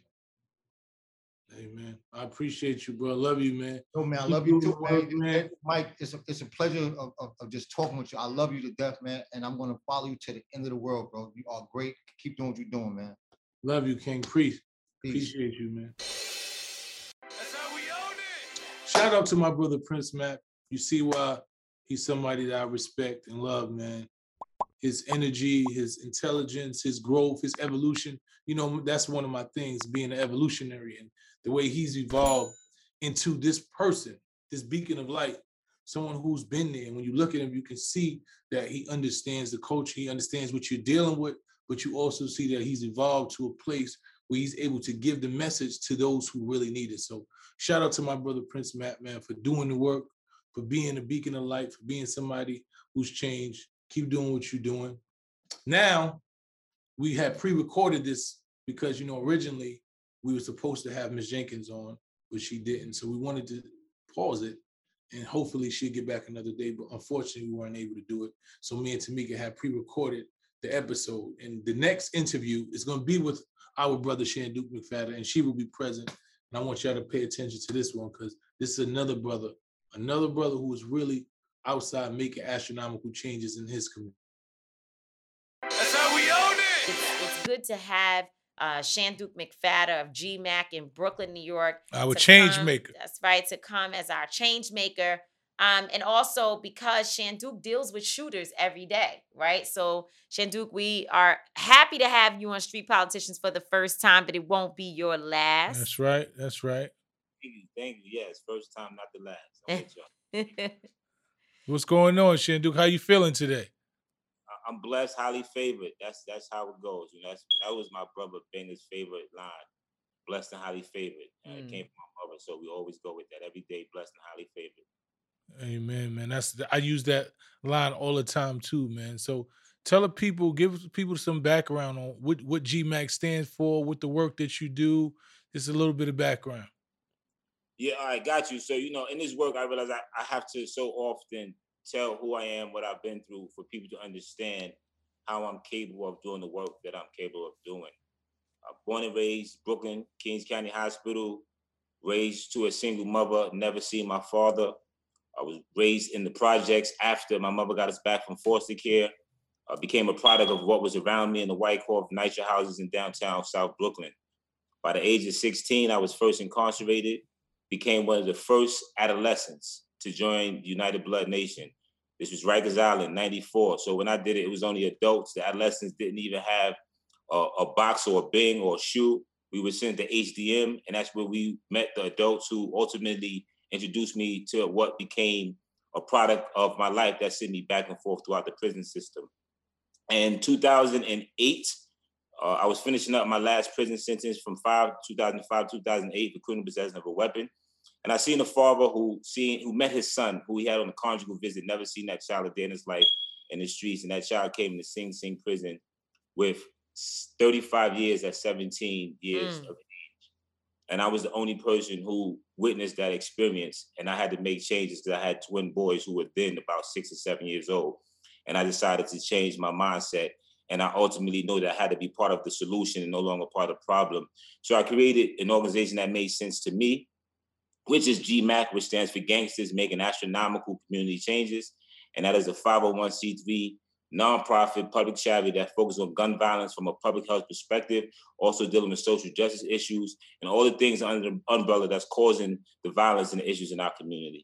Speaker 1: Amen. I appreciate you, bro. I love you, man.
Speaker 2: Oh, man, I love you too, man. man. Mike, it's a, it's a pleasure of, of, of just talking with you. I love you to death, man. And I'm going to follow you to the end of the world, bro. You are great. Keep doing what you're doing, man.
Speaker 1: Love you, King. Priest. Appreciate you, man. That's how we own it. Shout out to my brother, Prince Matt. You see why he's somebody that I respect and love, man. His energy, his intelligence, his growth, his evolution. You know, that's one of my things, being an evolutionary, and the way he's evolved into this person, this beacon of light, someone who's been there. And when you look at him, you can see that he understands the culture, he understands what you're dealing with, but you also see that he's evolved to a place where he's able to give the message to those who really need it. So shout out to my brother, Prince Matt, man, for doing the work, for being a beacon of light, for being somebody who's changed. Keep doing what you're doing. Now, we had pre-recorded this because, you know, originally we were supposed to have Miz Jenkins on, but she didn't. So we wanted to pause it and hopefully she'll get back another day. But unfortunately, we weren't able to do it. So me and Tamika had pre-recorded the episode. And the next interview is going to be with our brother, Shanduke McFadden, and she will be present. And I want y'all to pay attention to this one because this is another brother, another brother who is really outside making astronomical changes in his community.
Speaker 3: That's how we own it. It's, it's good to have uh, Shanduke McFadden of G MAC in Brooklyn, New York.
Speaker 1: Our change
Speaker 3: come,
Speaker 1: maker.
Speaker 3: That's right, to come as our change maker. Um, and also because Shanduke deals with shooters every day, right? So Shanduke, we are happy to have you on Street Politicians for the first time, but it won't be your last.
Speaker 1: That's right. That's right.
Speaker 4: Thank you. Thank you. Yes, first time, not the last. I'm with y'all.
Speaker 1: What's going on, Shanduke? How you feeling today?
Speaker 4: I'm blessed, highly favored. That's that's how it goes. You know, that's, that was my brother Ben's favorite line. Blessed and highly favored. And mm. It came from my mother, so we always go with that every day. Blessed and highly favored.
Speaker 1: Amen, man. That's the, I use that line all the time too, man. So tell the people, give people some background on what what G MAC stands for, what the work that you do. Just a little bit of background.
Speaker 4: Yeah, all right, got you. So, you know, in this work, I realize I, I have to so often tell who I am, what I've been through, for people to understand how I'm capable of doing the work that I'm capable of doing. Uh, born and raised Brooklyn, Kings County Hospital, raised to a single mother, never seen my father. I was raised in the projects after my mother got us back from foster care. I became a product of what was around me in the White Horse NYCHA houses in downtown South Brooklyn. By the age of sixteen, I was first incarcerated, became one of the first adolescents to join the United Blood Nation. This was Rikers Island, ninety-four. So when I did it, it was only adults. The adolescents didn't even have a, a box or a bing or a shoe. We were sent to H D M, and that's where we met the adults who ultimately introduced me to what became a product of my life that sent me back and forth throughout the prison system. In two thousand eight, uh, I was finishing up my last prison sentence from five, two thousand five, two thousand eight for criminal possession of a weapon. And I seen a father who seen who met his son, who he had on a conjugal visit, never seen that child a day in his life in the streets. And that child came into Sing Sing prison with thirty-five years at seventeen years
Speaker 3: Mm.
Speaker 4: of age. And I was the only person who witnessed that experience. And I had to make changes because I had twin boys who were then about six or seven years old. And I decided to change my mindset. And I ultimately know that I had to be part of the solution and no longer part of the problem. So I created an organization that made sense to me, which is G MAC, which stands for Gangsters Making Astronomical Community Changes. And that is a five oh one c three nonprofit public charity that focuses on gun violence from a public health perspective, also dealing with social justice issues and all the things under the umbrella that's causing the violence and the issues in our community.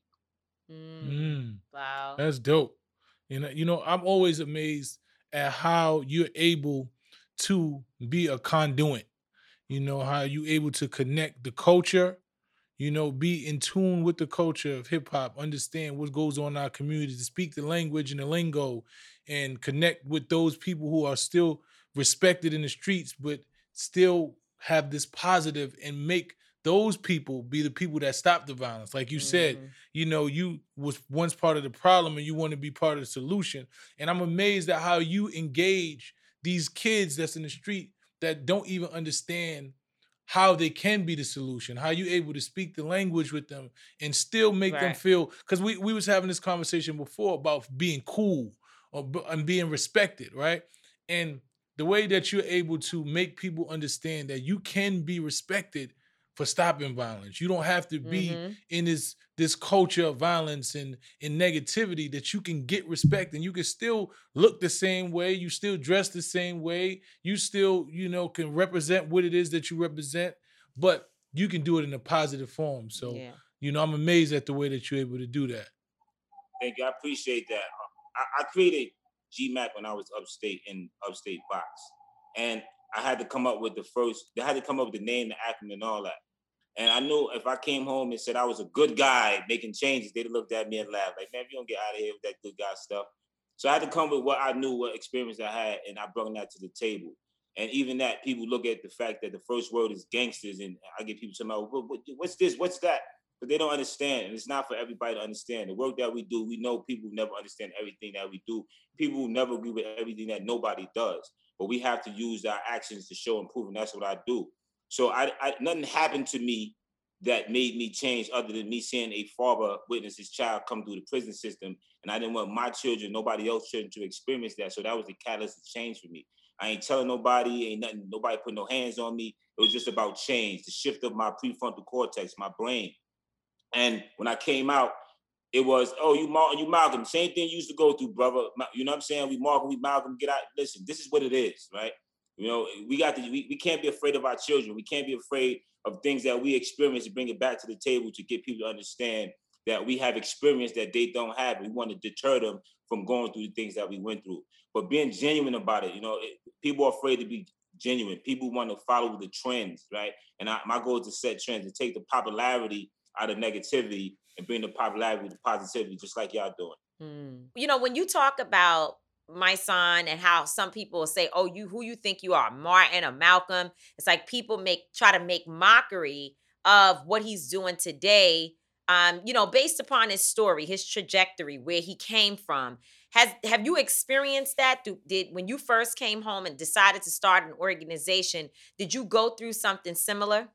Speaker 3: Mm.
Speaker 1: Mm,
Speaker 3: Wow.
Speaker 1: that's dope. You know, you know, I'm always amazed at how you're able to be a conduit. You know, how you able to connect the culture, you know, be in tune with the culture of hip hop, understand what goes on in our community, to speak the language and the lingo, and connect with those people who are still respected in the streets, but still have this positive and make those people be the people that stop the violence. Like you said,
Speaker 3: Mhm.
Speaker 1: you know, you was once part of the problem and you want to be part of the solution. And I'm amazed at how you engage these kids that's in the street that don't even understand how they can be the solution, how you able to speak the language with them and still make them
Speaker 3: Right.
Speaker 1: feel, because we, we was having this conversation before about being cool or b- and being respected, right? And the way that you're able to make people understand that you can be respected for stopping violence. You don't have to be
Speaker 3: Mhm.
Speaker 1: in this this culture of violence and, and negativity, that you can get respect and you can still look the same way, you still dress the same way, you still, you know, can represent what it is that you represent, but you can do it in a positive form. So,
Speaker 3: Yeah.
Speaker 1: you know, I'm amazed at the way that you're able to do that.
Speaker 4: Thank you. I appreciate that. I, I created G MAC when I was upstate in upstate box. And I had to come up with the first, they had to come up with the name, the acronym, and all that. And I knew if I came home and said I was a good guy making changes, they'd looked at me and laughed like, man, you don't get out of here with that good guy stuff. So I had to come with what I knew, what experience I had, and I brought that to the table. And even that, people look at the fact that the first word is gangsters, and I get people talking about, what, what, what's this, what's that? But they don't understand, and it's not for everybody to understand. The work that we do, we know people never understand everything that we do. People never agree with everything that nobody does. But we have to use our actions to show and prove, and that's what I do. So I, I nothing happened to me that made me change other than me seeing a father witness his child come through the prison system. And I didn't want my children, nobody else's children to experience that. So that was the catalyst of change for me. I ain't telling nobody, ain't nothing, nobody put no hands on me. It was just about change, the shift of my prefrontal cortex, my brain. And when I came out, it was, oh, you Martin, you Malcolm, same thing you used to go through, brother. You know what I'm saying? We Malcolm, we Malcolm, get out. Listen, this is what it is, right? You know, we got to, we, we can't be afraid of our children. We can't be afraid of things that we experience and bring it back to the table to get people to understand that we have experience that they don't have. We want to deter them from going through the things that we went through. But being genuine about it, you know, it, people are afraid to be genuine. People want to follow the trends, right? And I, my goal is to set trends, to take the popularity out of negativity and bring the popularity to positivity, just like y'all doing.
Speaker 3: Mm. You know, when you talk about my son and how some people will say, "Oh, you who you think you are, Martin or Malcolm?" It's like people make try to make mockery of what he's doing today. Um, you know, based upon his story, his trajectory, where he came from. Has have you experienced that? Do, did when you first came home and decided to start an organization, did you go through something similar?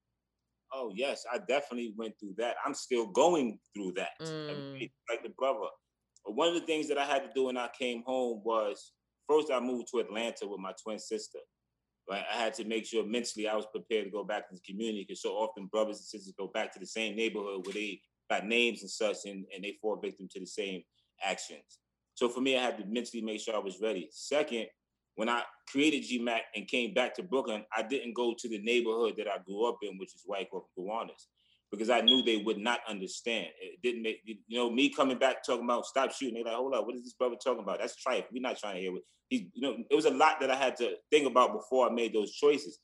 Speaker 4: Oh, yes, I definitely went through that. I'm still going through that. Every
Speaker 3: Mm,
Speaker 4: day, like the brother. But one of the things that I had to do when I came home was first I moved to Atlanta with my twin sister. Right, I had to make sure mentally I was prepared to go back to the community because so often brothers and sisters go back to the same neighborhood where they got names and such, and, and they fall victim to the same actions. So for me, I had to mentally make sure I was ready. Second, when I created G MAC and came back to Brooklyn, I didn't go to the neighborhood that I grew up in, which is Wyckoff and Gowanus, because I knew they would not understand. It didn't make, you know, me coming back talking about stop shooting. They're like, hold up, what is this brother talking about? That's tripe. We're not trying to hear what he, you know, it was a lot that I had to think about before I made those choices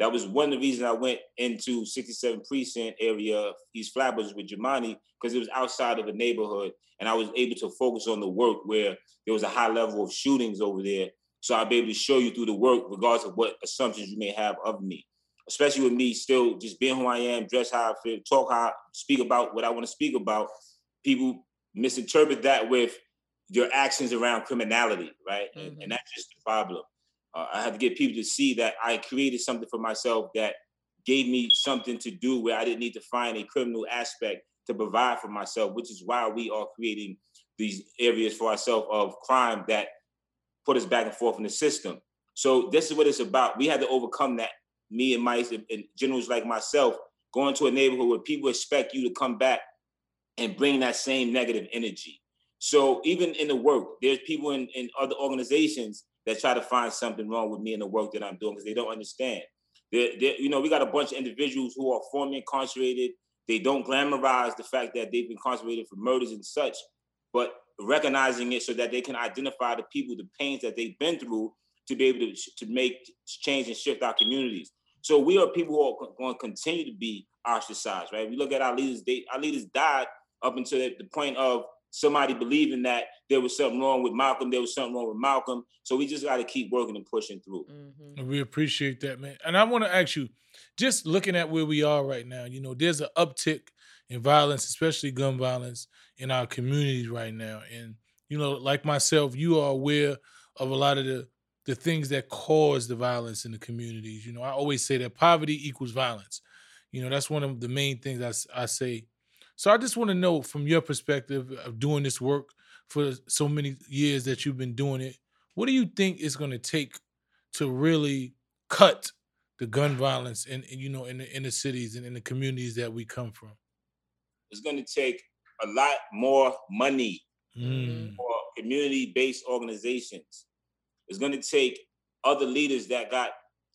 Speaker 4: That was one of the reasons I went into sixty-seven Precinct area, East Flatbush with Jemani, because it was outside of the neighborhood. And I was able to focus on the work where there was a high level of shootings over there. So I'll be able to show you through the work, regardless of what assumptions you may have of me. Especially with me still just being who I am, dress how I feel, talk how I speak about what I want to speak about. People misinterpret that with your actions around criminality, right? Mm-hmm. And, and that's just the problem. Uh, I had to get people to see that I created something for myself that gave me something to do where I didn't need to find a criminal aspect to provide for myself, which is why we are creating these areas for ourselves of crime that put us back and forth in the system. So this is what it's about. We had to overcome that. Me and Mike and, and generals like myself, going to a neighborhood where people expect you to come back and bring that same negative energy. So even in the work, there's people in, in other organizations that try to find something wrong with me in the work that I'm doing because they don't understand. They're, they're, you know, we got a bunch of individuals who are formerly incarcerated. They don't glamorize the fact that they've been incarcerated for murders and such, but recognizing it so that they can identify the people, the pains that they've been through to be able to, to make change and shift our communities. So we are people who are going to continue to be ostracized, right? We look at our leaders, they, our leaders died up until the, the point of somebody believing that there was something wrong with Malcolm, there was something wrong with Malcolm. So we just got to keep working and pushing through.
Speaker 1: Mm-hmm. We appreciate that, man. And I want to ask you, just looking at where we are right now, you know, there's an uptick in violence, especially gun violence in our communities right now. And, you know, like myself, you are aware of a lot of the the things that cause the violence in the communities. You know, I always say that poverty equals violence. You know, that's one of the main things I, I say. So I just want to know from your perspective of doing this work for so many years that you've been doing it, what do you think it's going to take to really cut the gun violence in, you know, in the, in the cities and in the communities that we come from?
Speaker 4: It's going to take a lot more money
Speaker 1: mm.
Speaker 4: for community-based organizations. It's going to take other leaders that got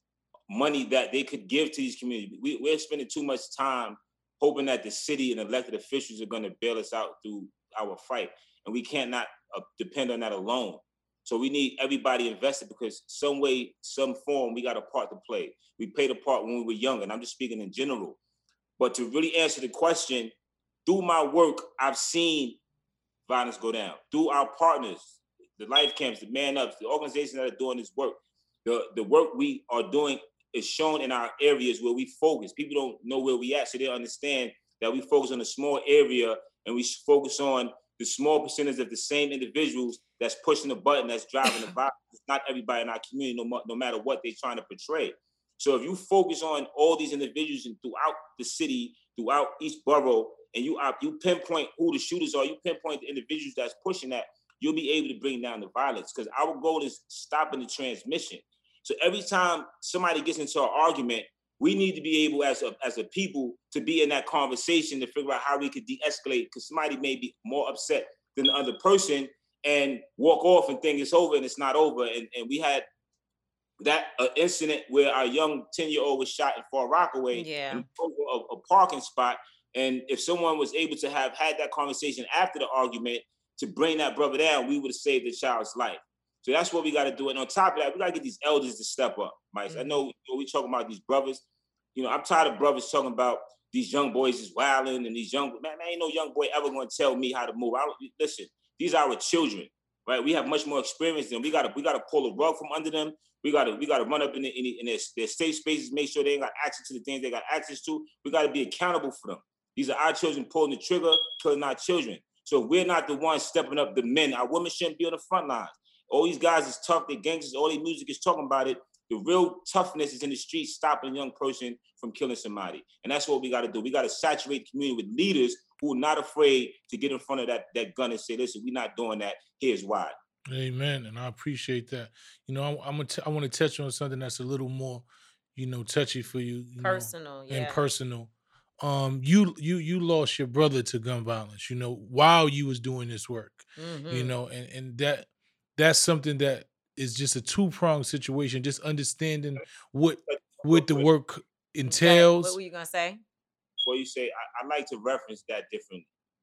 Speaker 4: money that they could give to these communities. We, we're spending too much time hoping that the city and elected officials are going to bail us out through our fight. And we cannot uh, depend on that alone. So we need everybody invested because some way, some form, we got a part to play. We played a part when we were young, and I'm just speaking in general. But to really answer the question, through my work, I've seen violence go down. Through our partners, the life camps, the man ups, the organizations that are doing this work, the, the work we are doing is shown in our areas where we focus. People don't know where we at, so they understand that we focus on a small area and we focus on the small percentage of the same individuals that's pushing the button, that's driving the violence. It's not everybody in our community, no, no matter what they're trying to portray. So if you focus on all these individuals and throughout the city, throughout each borough, and you uh, you pinpoint who the shooters are, you pinpoint the individuals that's pushing that, you'll be able to bring down the violence because our goal is stopping the transmission. So every time somebody gets into an argument, we need to be able as a, as a people to be in that conversation to figure out how we could de-escalate because somebody may be more upset than the other person and walk off and think it's over and it's not over. And, and we had that uh, incident where our young ten-year-old was shot in Far Rockaway
Speaker 3: yeah.
Speaker 4: in a, a parking spot. And if someone was able to have had that conversation after the argument to bring that brother down, we would have saved the child's life. So that's what we got to do. And on top of that, we got to get these elders to step up, Mike. Mm-hmm. I know, you know we talking about these brothers. You know, I'm tired of brothers talking about these young boys is wilding and these young, man, man ain't no young boy ever going to tell me how to move. I, listen, these are our children, right? We have much more experience than we got to, we got to pull a rug from under them. We got to, we got to run up in, the, in, the, in their, their safe spaces, make sure they ain't got access to the things they got access to. We got to be accountable for them. These are our children pulling the trigger, killing our children. So if we're not the ones stepping up the men, our women shouldn't be on the front lines. All these guys is tough, they're gangsters, all their music is talking about it. The real toughness is in the streets, stopping a young person from killing somebody. And that's what we got to do. We got to saturate the community with leaders who are not afraid to get in front of that, that gun and say, listen, we're not doing that. Here's why.
Speaker 1: Amen. And I appreciate that. You know, I, I'm gonna t- I want to touch on something that's a little more, you know, touchy for you. you
Speaker 3: personal,
Speaker 1: know,
Speaker 3: yeah.
Speaker 1: And personal. Um, you you you lost your brother to gun violence, you know, while you was doing this work. Mm-hmm. You know, and, and that that's something that is just a two-pronged situation, just understanding what what the work entails.
Speaker 3: What were you gonna say?
Speaker 4: Before you say, I, I like to reference that differently,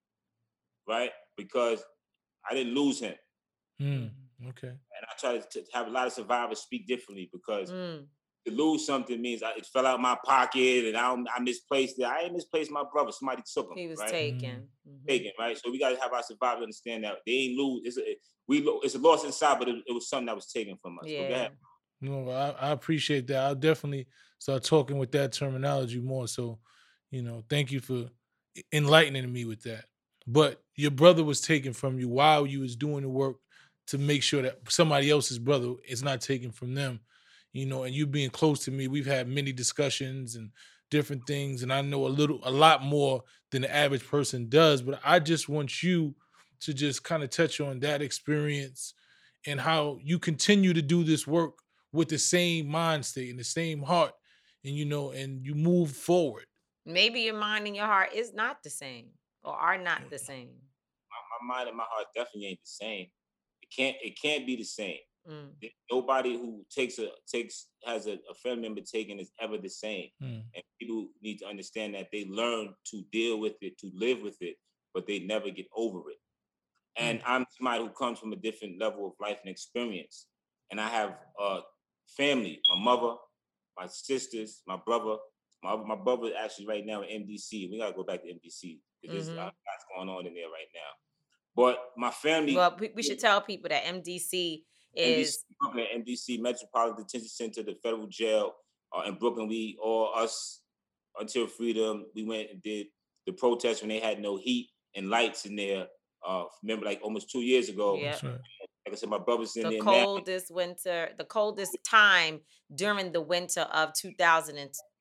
Speaker 4: right? Because I didn't lose him.
Speaker 1: Mm, okay.
Speaker 4: And I try to have a lot of survivors speak differently because mm. to lose something means I, it fell out my pocket and I, I misplaced it. I ain't misplaced my brother. Somebody took him.
Speaker 3: He was
Speaker 4: right?
Speaker 3: taken.
Speaker 4: Mm-hmm. Taken, right? So we got to have our survivors understand that they ain't lose. It's a, we, it's a loss inside, but it, it was something that was taken from us.
Speaker 3: Yeah.
Speaker 4: So go ahead.
Speaker 1: No, I, I appreciate that. I'll definitely start talking with that terminology more. So, you know, thank you for enlightening me with that. But your brother was taken from you while you was doing the work to make sure that somebody else's brother is not taken from them, you know, and you being close to me, we've had many discussions and different things, and I know a little, a lot more than the average person does, but I just want you to just kind of touch on that experience and how you continue to do this work with the same mind state and the same heart, and, you know, and you move forward.
Speaker 3: Maybe your mind and your heart is not the same or are not the same.
Speaker 4: My, my mind and my heart definitely ain't the same. It can't. It can't be the same.
Speaker 3: Mm.
Speaker 4: Nobody who takes a takes has a, a family member taken is ever the same.
Speaker 1: Mm.
Speaker 4: And people need to understand that they learn to deal with it, to live with it, but they never get over it. And mm. I'm somebody who comes from a different level of life and experience. And I have a family, my mother, my sisters, my brother. My, my brother actually right now in M D C. We gotta go back to M D C because mm-hmm. there's uh, lots going on in there right now. But my family.
Speaker 3: Well, we, we should tell people that M D C is
Speaker 4: M D C, M D C Metropolitan Detention Center, the federal jail uh, in Brooklyn. We all us until freedom. We went and did the protest when they had no heat and lights in there. Uh, remember, like almost two years ago.
Speaker 3: Yeah.
Speaker 1: Right.
Speaker 4: Like I said, my brother's in
Speaker 3: the
Speaker 4: there
Speaker 3: coldest
Speaker 4: now.
Speaker 3: winter, the coldest time during the winter of two thousand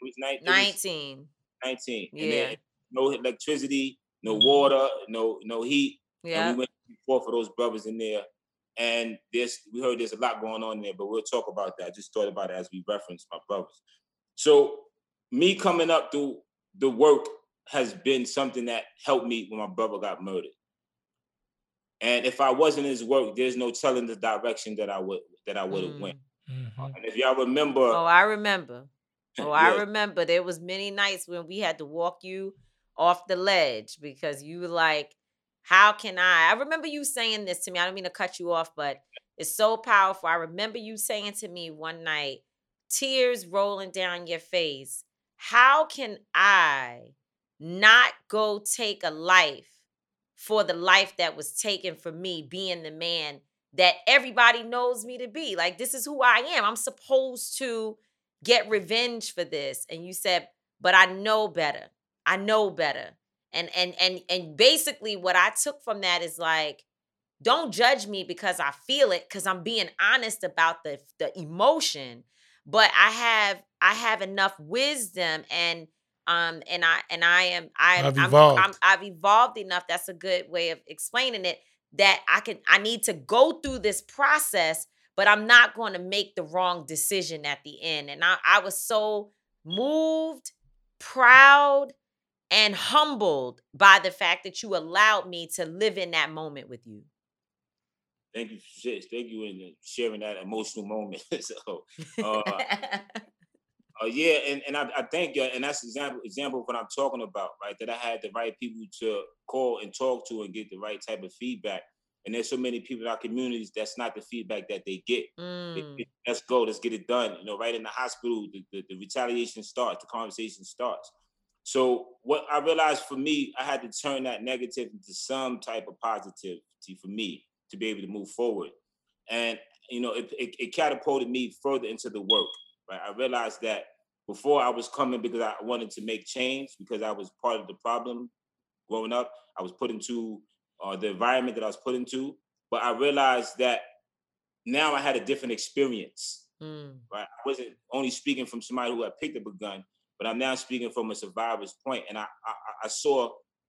Speaker 3: nineteen.
Speaker 4: nineteen.
Speaker 3: Yeah.
Speaker 4: And there, no electricity, no water, no no heat.
Speaker 3: Yeah.
Speaker 4: And we went before for those brothers in there. And this, we heard there's a lot going on there, but we'll talk about that. I just thought about it as we reference my brothers. So me coming up through the work has been something that helped me when my brother got murdered. And if I wasn't in his work, there's no telling the direction that I would that I would have mm. went. Mm-hmm. And if y'all remember,
Speaker 3: oh, I remember. Oh, I yes. remember. There was many nights when we had to walk you off the ledge because you were like, "How can I?" I remember you saying this to me. I don't mean to cut you off, but it's so powerful. I remember you saying to me one night, tears rolling down your face. How can I not go take a life for the life that was taken from me, being the man that everybody knows me to be? Like, this is who I am. I'm supposed to get revenge for this. And you said, but I know better. I know better. And and and and basically what I took from that is like, don't judge me because I feel it, because I'm being honest about the, the emotion. But I have I have enough wisdom and Um and I and I am I
Speaker 1: I've
Speaker 3: I'm,
Speaker 1: evolved.
Speaker 3: I'm I've evolved enough. That's a good way of explaining it. That I can I need to go through this process, but I'm not going to make the wrong decision at the end. And I, I was so moved, proud, and humbled by the fact that you allowed me to live in that moment with you.
Speaker 4: Thank you, thank you for sharing that emotional moment. so. Uh, Uh, yeah, and, and I, I thank you, and that's example example of what I'm talking about, right? That I had the right people to call and talk to and get the right type of feedback. And there's so many people in our communities that's not the feedback that they get.
Speaker 3: Mm.
Speaker 4: It, it, let's go, let's get it done. You know, right in the hospital, the, the, the retaliation starts, the conversation starts. So what I realized for me, I had to turn that negative into some type of positivity for me to be able to move forward. And, you know, it, it, it catapulted me further into the work. Right, I realized that before I was coming because I wanted to make change, because I was part of the problem growing up. I was put into uh, the environment that I was put into. But I realized that now I had a different experience. Mm. Right, I wasn't only speaking from somebody who had picked up a gun, but I'm now speaking from a survivor's point. And I, I, I saw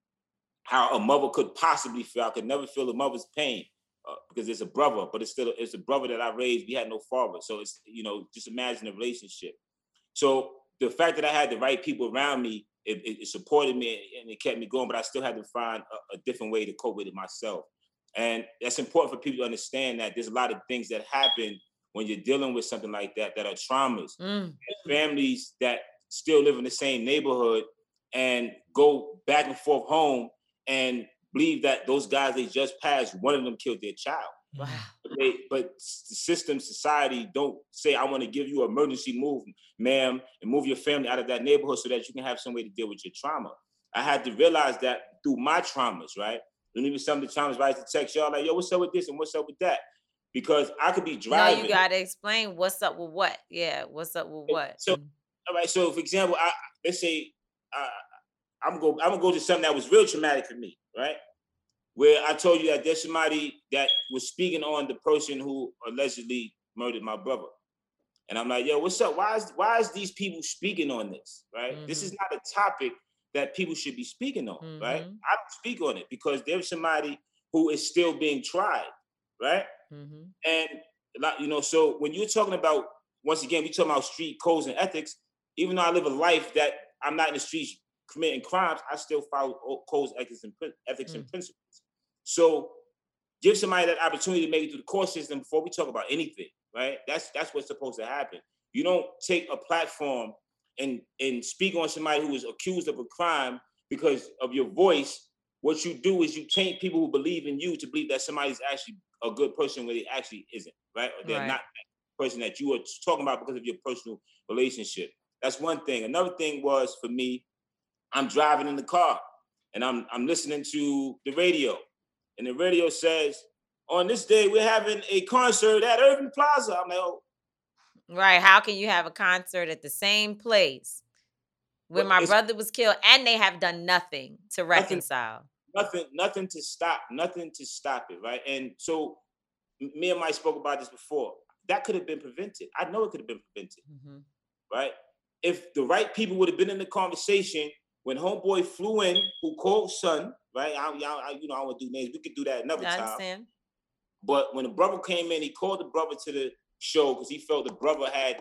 Speaker 4: how a mother could possibly feel. I could never feel a mother's pain. Uh, because it's a brother, but it's still it's a brother that I raised. We had no father, so it's, you know, just imagine the relationship. So the fact that I had the right people around me, it, it, it supported me and it kept me going. But I still had to find a, a different way to cope with it myself, and that's important for people to understand that there's a lot of things that happen when you're dealing with something like that that are traumas. Mm. Families that still live in the same neighborhood and go back and forth home and believe that those guys they just passed, one of them killed their child.
Speaker 3: Wow.
Speaker 4: But, they, but the system, society don't say, I want to give you an emergency move, ma'am, and move your family out of that neighborhood so that you can have some way to deal with your trauma. I had to realize that through my traumas, right? And even some of the traumas, I used to text y'all like, yo, what's up with this and what's up with that? Because I could be driving.
Speaker 3: No, you got to explain what's up with what. Yeah, what's up with what.
Speaker 4: So, all right, so for example, I, let's say uh, I'm going I'm gonna go to something that was real traumatic for me, right? Where I told you that there's somebody that was speaking on the person who allegedly murdered my brother. And I'm like, yo, what's up? Why is why is these people speaking on this, right? Mm-hmm. This is not a topic that people should be speaking on, mm-hmm. right? I don't speak on it because there's somebody who is still being tried, right? Mm-hmm. And, you know, so when you're talking about, once again, we talking about street codes and ethics, even though I live a life that I'm not in the streets committing crimes, I still follow codes, ethics, and, ethics mm-hmm. and principles. So give somebody that opportunity to make it through the court system before we talk about anything, right? That's that's what's supposed to happen. You don't take a platform and, and speak on somebody who is accused of a crime because of your voice. What you do is you taint people who believe in you to believe that somebody's actually a good person when it actually isn't, right? Or they're right. not the person that you are talking about because of your personal relationship. That's one thing. Another thing was, for me, I'm driving in the car and I'm I'm listening to the radio. And the radio says, on this day, we're having a concert at Irving Plaza. I'm like, oh.
Speaker 3: Right. How can you have a concert at the same place where well, my brother was killed and they have done nothing to reconcile?
Speaker 4: Nothing, nothing, nothing to stop, nothing to stop it, right? And so me and Mike spoke about this before. That could have been prevented. I know it could have been prevented, mm-hmm. right? If the right people would have been in the conversation when homeboy flew in, who called son, right? I, I, you know, I don't want to do names. We could do that another I time. Understand. But when the brother came in, he called the brother to the show because he felt the brother had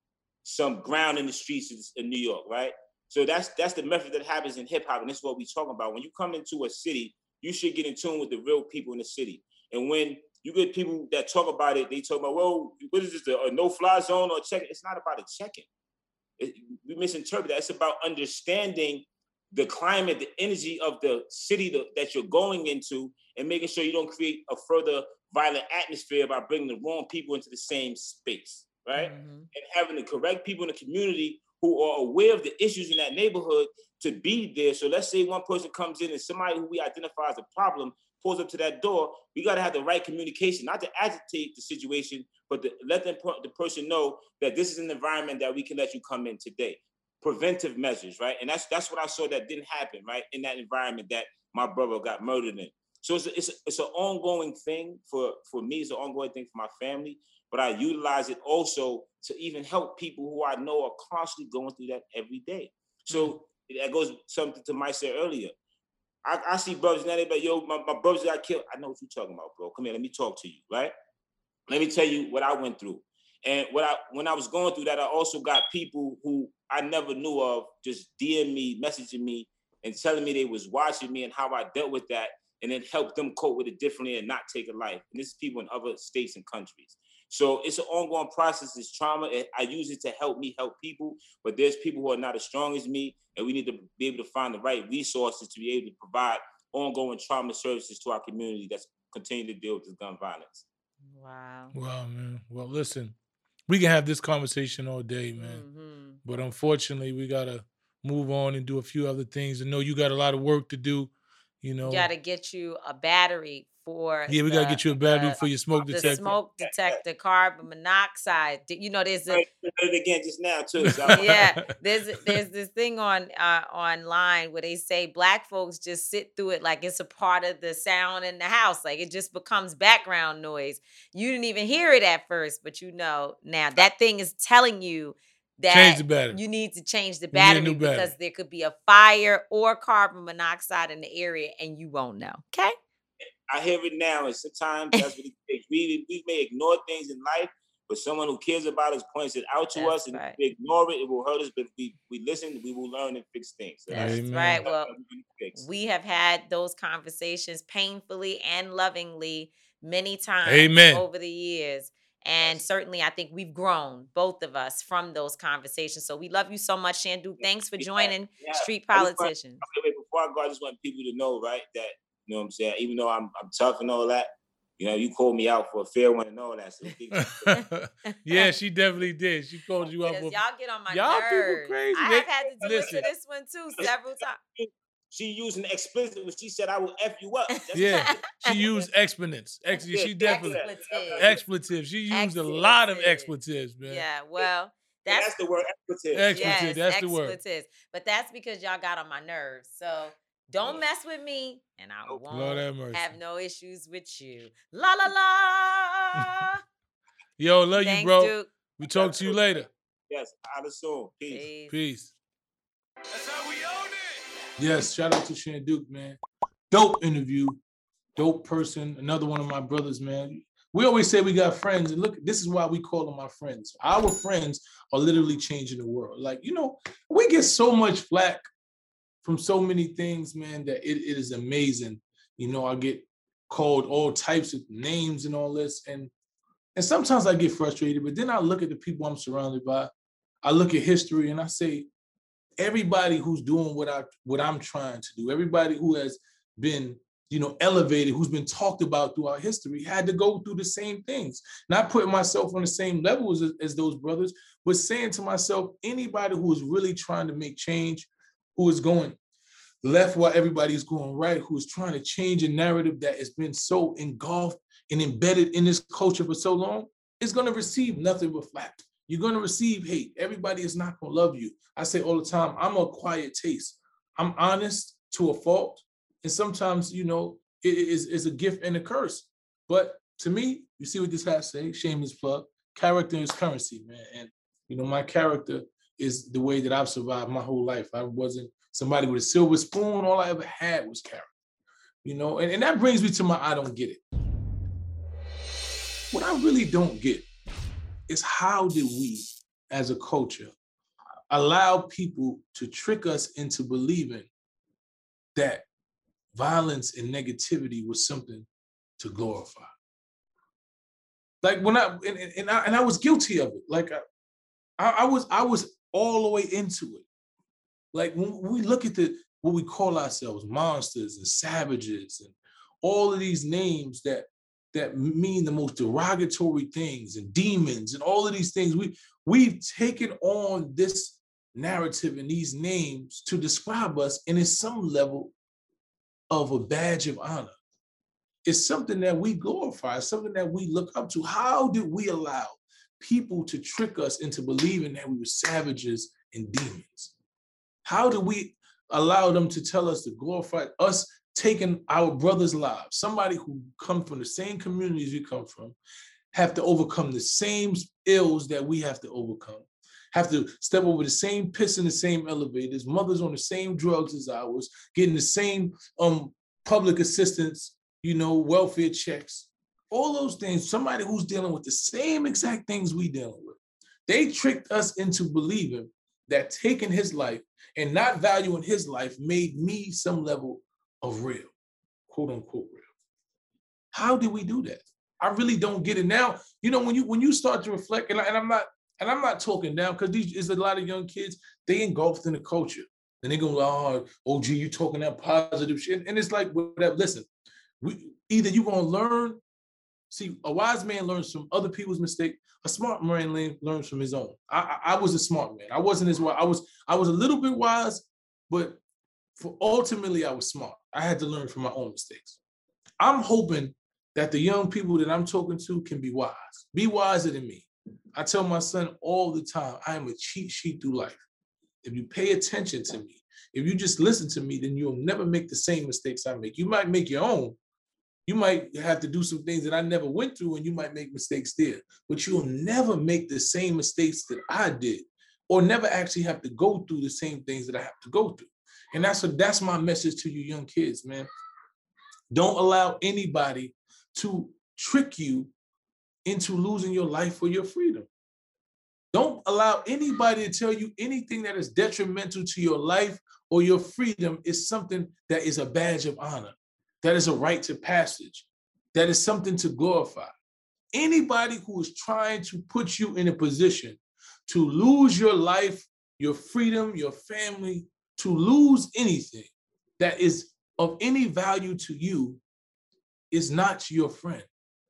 Speaker 4: some ground in the streets in New York, right? So that's that's the method that happens in hip hop, and this is what we're talking about. When you come into a city, you should get in tune with the real people in the city. And when you get people that talk about it, they talk about, well, what is this, a no-fly zone or check? It's not about a check-in. It, we misinterpret that. It's about understanding the climate, the energy of the city that, that you're going into, and making sure you don't create a further violent atmosphere by bringing the wrong people into the same space, right? Mm-hmm. And having the correct people in the community who are aware of the issues in that neighborhood to be there. So let's say one person comes in and somebody who we identify as a problem pulls up to that door, we got to have the right communication, not to agitate the situation, but to let them, the person know that this is an environment that we can let you come in today. Preventive measures, right? And that's that's what I saw that didn't happen, right? In that environment that my brother got murdered in. So it's a, it's a, it's an ongoing thing for, for me. It's an ongoing thing for my family. But I utilize it also to even help people who I know are constantly going through that every day. So mm-hmm. that goes something to Mike said earlier. I, I see brothers now, they're like, yo, my, my brothers got killed. I know what you're talking about, bro. Come here, let me talk to you, right? Let me tell you what I went through. And what I when I was going through that, I also got people who I never knew of just DMing me, messaging me, and telling me they was watching me and how I dealt with that, and then help them cope with it differently and not take a life. And this is people in other states and countries. So it's an ongoing process. It's trauma. I use it to help me help people, but there's people who are not as strong as me, and we need to be able to find the right resources to be able to provide ongoing trauma services to our community that's continuing to deal with this gun violence.
Speaker 3: Wow.
Speaker 1: Wow, man. Well, listen, we can have this conversation all day, man. Mm-hmm. But unfortunately, we got to move on and do a few other things. I know you got a lot of work to do, you know.
Speaker 3: We got to get you a battery for
Speaker 1: Yeah, we got to get you a battery
Speaker 3: the,
Speaker 1: for your smoke
Speaker 3: the
Speaker 1: detector.
Speaker 3: The smoke detector, carbon monoxide. You know, there's a...
Speaker 4: I heard it again just now, too. So.
Speaker 3: Yeah, there's there's this thing on uh, online where they say black folks just sit through it like it's a part of the sound in the house. Like it just becomes background noise. You didn't even hear it at first, but you know now that thing is telling you that
Speaker 1: change the battery.
Speaker 3: You need to change the battery, battery because there could be a fire or carbon monoxide in the area and you won't know. Okay?
Speaker 4: I hear it now, and sometimes that's what it takes. We, we may ignore things in life, but someone who cares about us points it out to
Speaker 3: that's
Speaker 4: us, and
Speaker 3: right.
Speaker 4: if we ignore it, it will hurt us, but if we, we listen, we will learn and fix things.
Speaker 3: So that's Amen. Right. Well, we have had those conversations painfully and lovingly many times
Speaker 1: Amen.
Speaker 3: Over the years. And certainly, I think we've grown, both of us, from those conversations. So we love you so much, Shandu. Thanks for joining yeah, yeah. Street Politicians.
Speaker 4: Want, wait, before I go, I just want people to know, right, that, you know what I'm saying, even though I'm I'm tough and all that, You know, you called me out for a fair one and all that. So
Speaker 1: yeah, she definitely did. She called you out
Speaker 3: Yes,
Speaker 1: for
Speaker 3: y'all get on my
Speaker 1: y'all
Speaker 3: nerves.
Speaker 1: people crazy.
Speaker 3: I
Speaker 1: They-
Speaker 3: have had to do
Speaker 1: listen.
Speaker 3: it to this one too several times.
Speaker 4: She used an explicit when she said, "I will f you up." That's
Speaker 1: Yeah, she used exponents. Ex-
Speaker 4: Yeah,
Speaker 1: she definitely
Speaker 3: Expletives.
Speaker 1: expletives. She used a lot of
Speaker 3: Expletives.
Speaker 1: expletives, man.
Speaker 3: Yeah, well,
Speaker 4: that's,
Speaker 3: that's,
Speaker 4: the word expletive.
Speaker 1: Expletive,
Speaker 3: yes,
Speaker 1: that's the word.
Speaker 3: expletives. But that's because y'all got on my nerves. So don't mess with me, and I
Speaker 4: Nope.
Speaker 3: won't
Speaker 1: Lord have mercy.
Speaker 3: have no issues with you. La la la.
Speaker 1: Yo, love
Speaker 3: Thanks,
Speaker 1: you, bro.
Speaker 3: Duke.
Speaker 1: We talk to you later.
Speaker 4: Yes, I'll assume. Peace.
Speaker 3: Peace.
Speaker 1: Peace.
Speaker 5: That's how we own it.
Speaker 1: Yes, shout out to Shan Duke, man. Dope interview, dope person. Another one of my brothers, man. We always say we got friends, and look, this is why we call them our friends. Our friends are literally changing the world. Like, you know, we get so much flack from so many things, man, that it, it is amazing. You know, I get called all types of names and all this, and and sometimes I get frustrated, but then I look at the people I'm surrounded by. I look at history and I say, everybody who's doing what I what I'm trying to do, everybody who has been, you know, elevated, who's been talked about throughout history, had to go through the same things. Not putting myself on the same level as, as those brothers, but saying to myself, anybody who is really trying to make change, who is going left while everybody's going right, who is trying to change a narrative that has been so engulfed and embedded in this culture for so long, is going to receive nothing but flack. You're going to receive hate. Everybody is not going to love you. I say all the time, I'm a quiet taste. I'm honest to a fault. And sometimes, you know, it is, is a gift and a curse. But to me, you see what this has to say, shameless plug, character is currency, man. And, you know, my character is the way that I've survived my whole life. I wasn't somebody with a silver spoon. All I ever had was character, you know, and, and that brings me to my I don't get it. What I really don't get is how did we, as a culture, allow people to trick us into believing that violence and negativity was something to glorify? Like when I and, and I and I was guilty of it. Like I, I was I was all the way into it. Like when we look at the what we call ourselves, monsters and savages and all of these names that that mean the most derogatory things, and demons and all of these things, we we've taken on this narrative and these names to describe us, and it's some level of a badge of honor. It's something that we glorify, something that we look up to. How did we allow people to trick us into believing that we were savages and demons? How did we allow them to tell us to glorify us taking our brothers' lives? Somebody who come from the same communities we come from, have to overcome the same ills that we have to overcome, have to step over the same piss in the same elevators, mothers on the same drugs as ours, getting the same um, public assistance, you know, welfare checks, all those things. Somebody who's dealing with the same exact things we dealing with. They tricked us into believing that taking his life and not valuing his life made me some level of real, quote unquote real. How did we do that? I really don't get it. Now, you know, when you when you start to reflect, and, I, and I'm not and I'm not talking down, because these is a lot of young kids, they engulfed in the culture. And they go, oh, O G, you talking that positive shit. And it's like, whatever. Listen, we, either you're gonna learn, see, a wise man learns from other people's mistakes, a smart man learns from his own. I, I, I was a smart man. I wasn't as wise. I was, I was a little bit wise, but for ultimately I was smart. I had to learn from my own mistakes. I'm hoping that the young people that I'm talking to can be wise, be wiser than me. I tell my son all the time, I am a cheat sheet through life. If you pay attention to me, if you just listen to me, then you'll never make the same mistakes I make. You might make your own. You might have to do some things that I never went through, and you might make mistakes there, but you'll never make the same mistakes that I did, or never actually have to go through the same things that I have to go through. And that's a, that's my message to you young kids, man. Don't allow anybody to trick you into losing your life or your freedom. Don't allow anybody to tell you anything that is detrimental to your life or your freedom is something that is a badge of honor, that is a rite of passage, that is something to glorify. Anybody who is trying to put you in a position to lose your life, your freedom, your family, to lose anything that is of any value to you is not your friend.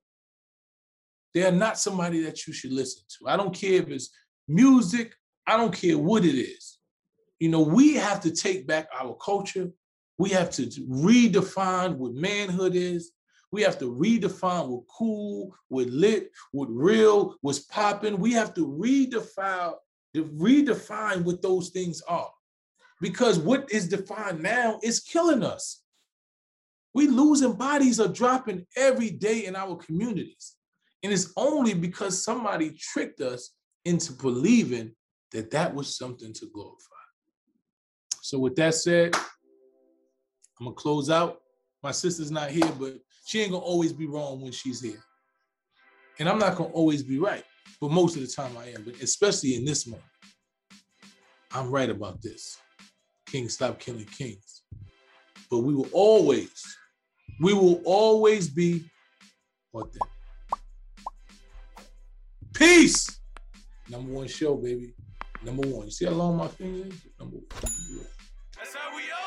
Speaker 1: they are not somebody that you should listen to. I don't care if it's music. I don't care what it is. You know, we have to take back our culture. We have to redefine what manhood is. We have to redefine what cool, what lit, what real, what's popping. We have to redefine, redefine what those things are. Because what is defined now is killing us. We losing bodies are dropping every day in our communities. And it's only because somebody tricked us into believing that that was something to glorify. So with that said, I'm gonna close out. My sister's not here, but she ain't gonna always be wrong when she's here. And I'm not gonna always be right, but most of the time I am, but especially in this moment, I'm right about this. Kings stop killing kings. But we will always, we will always be authentic. Peace! Number one show, baby. Number one. You see how long my finger is? Number one.
Speaker 5: That's how we are.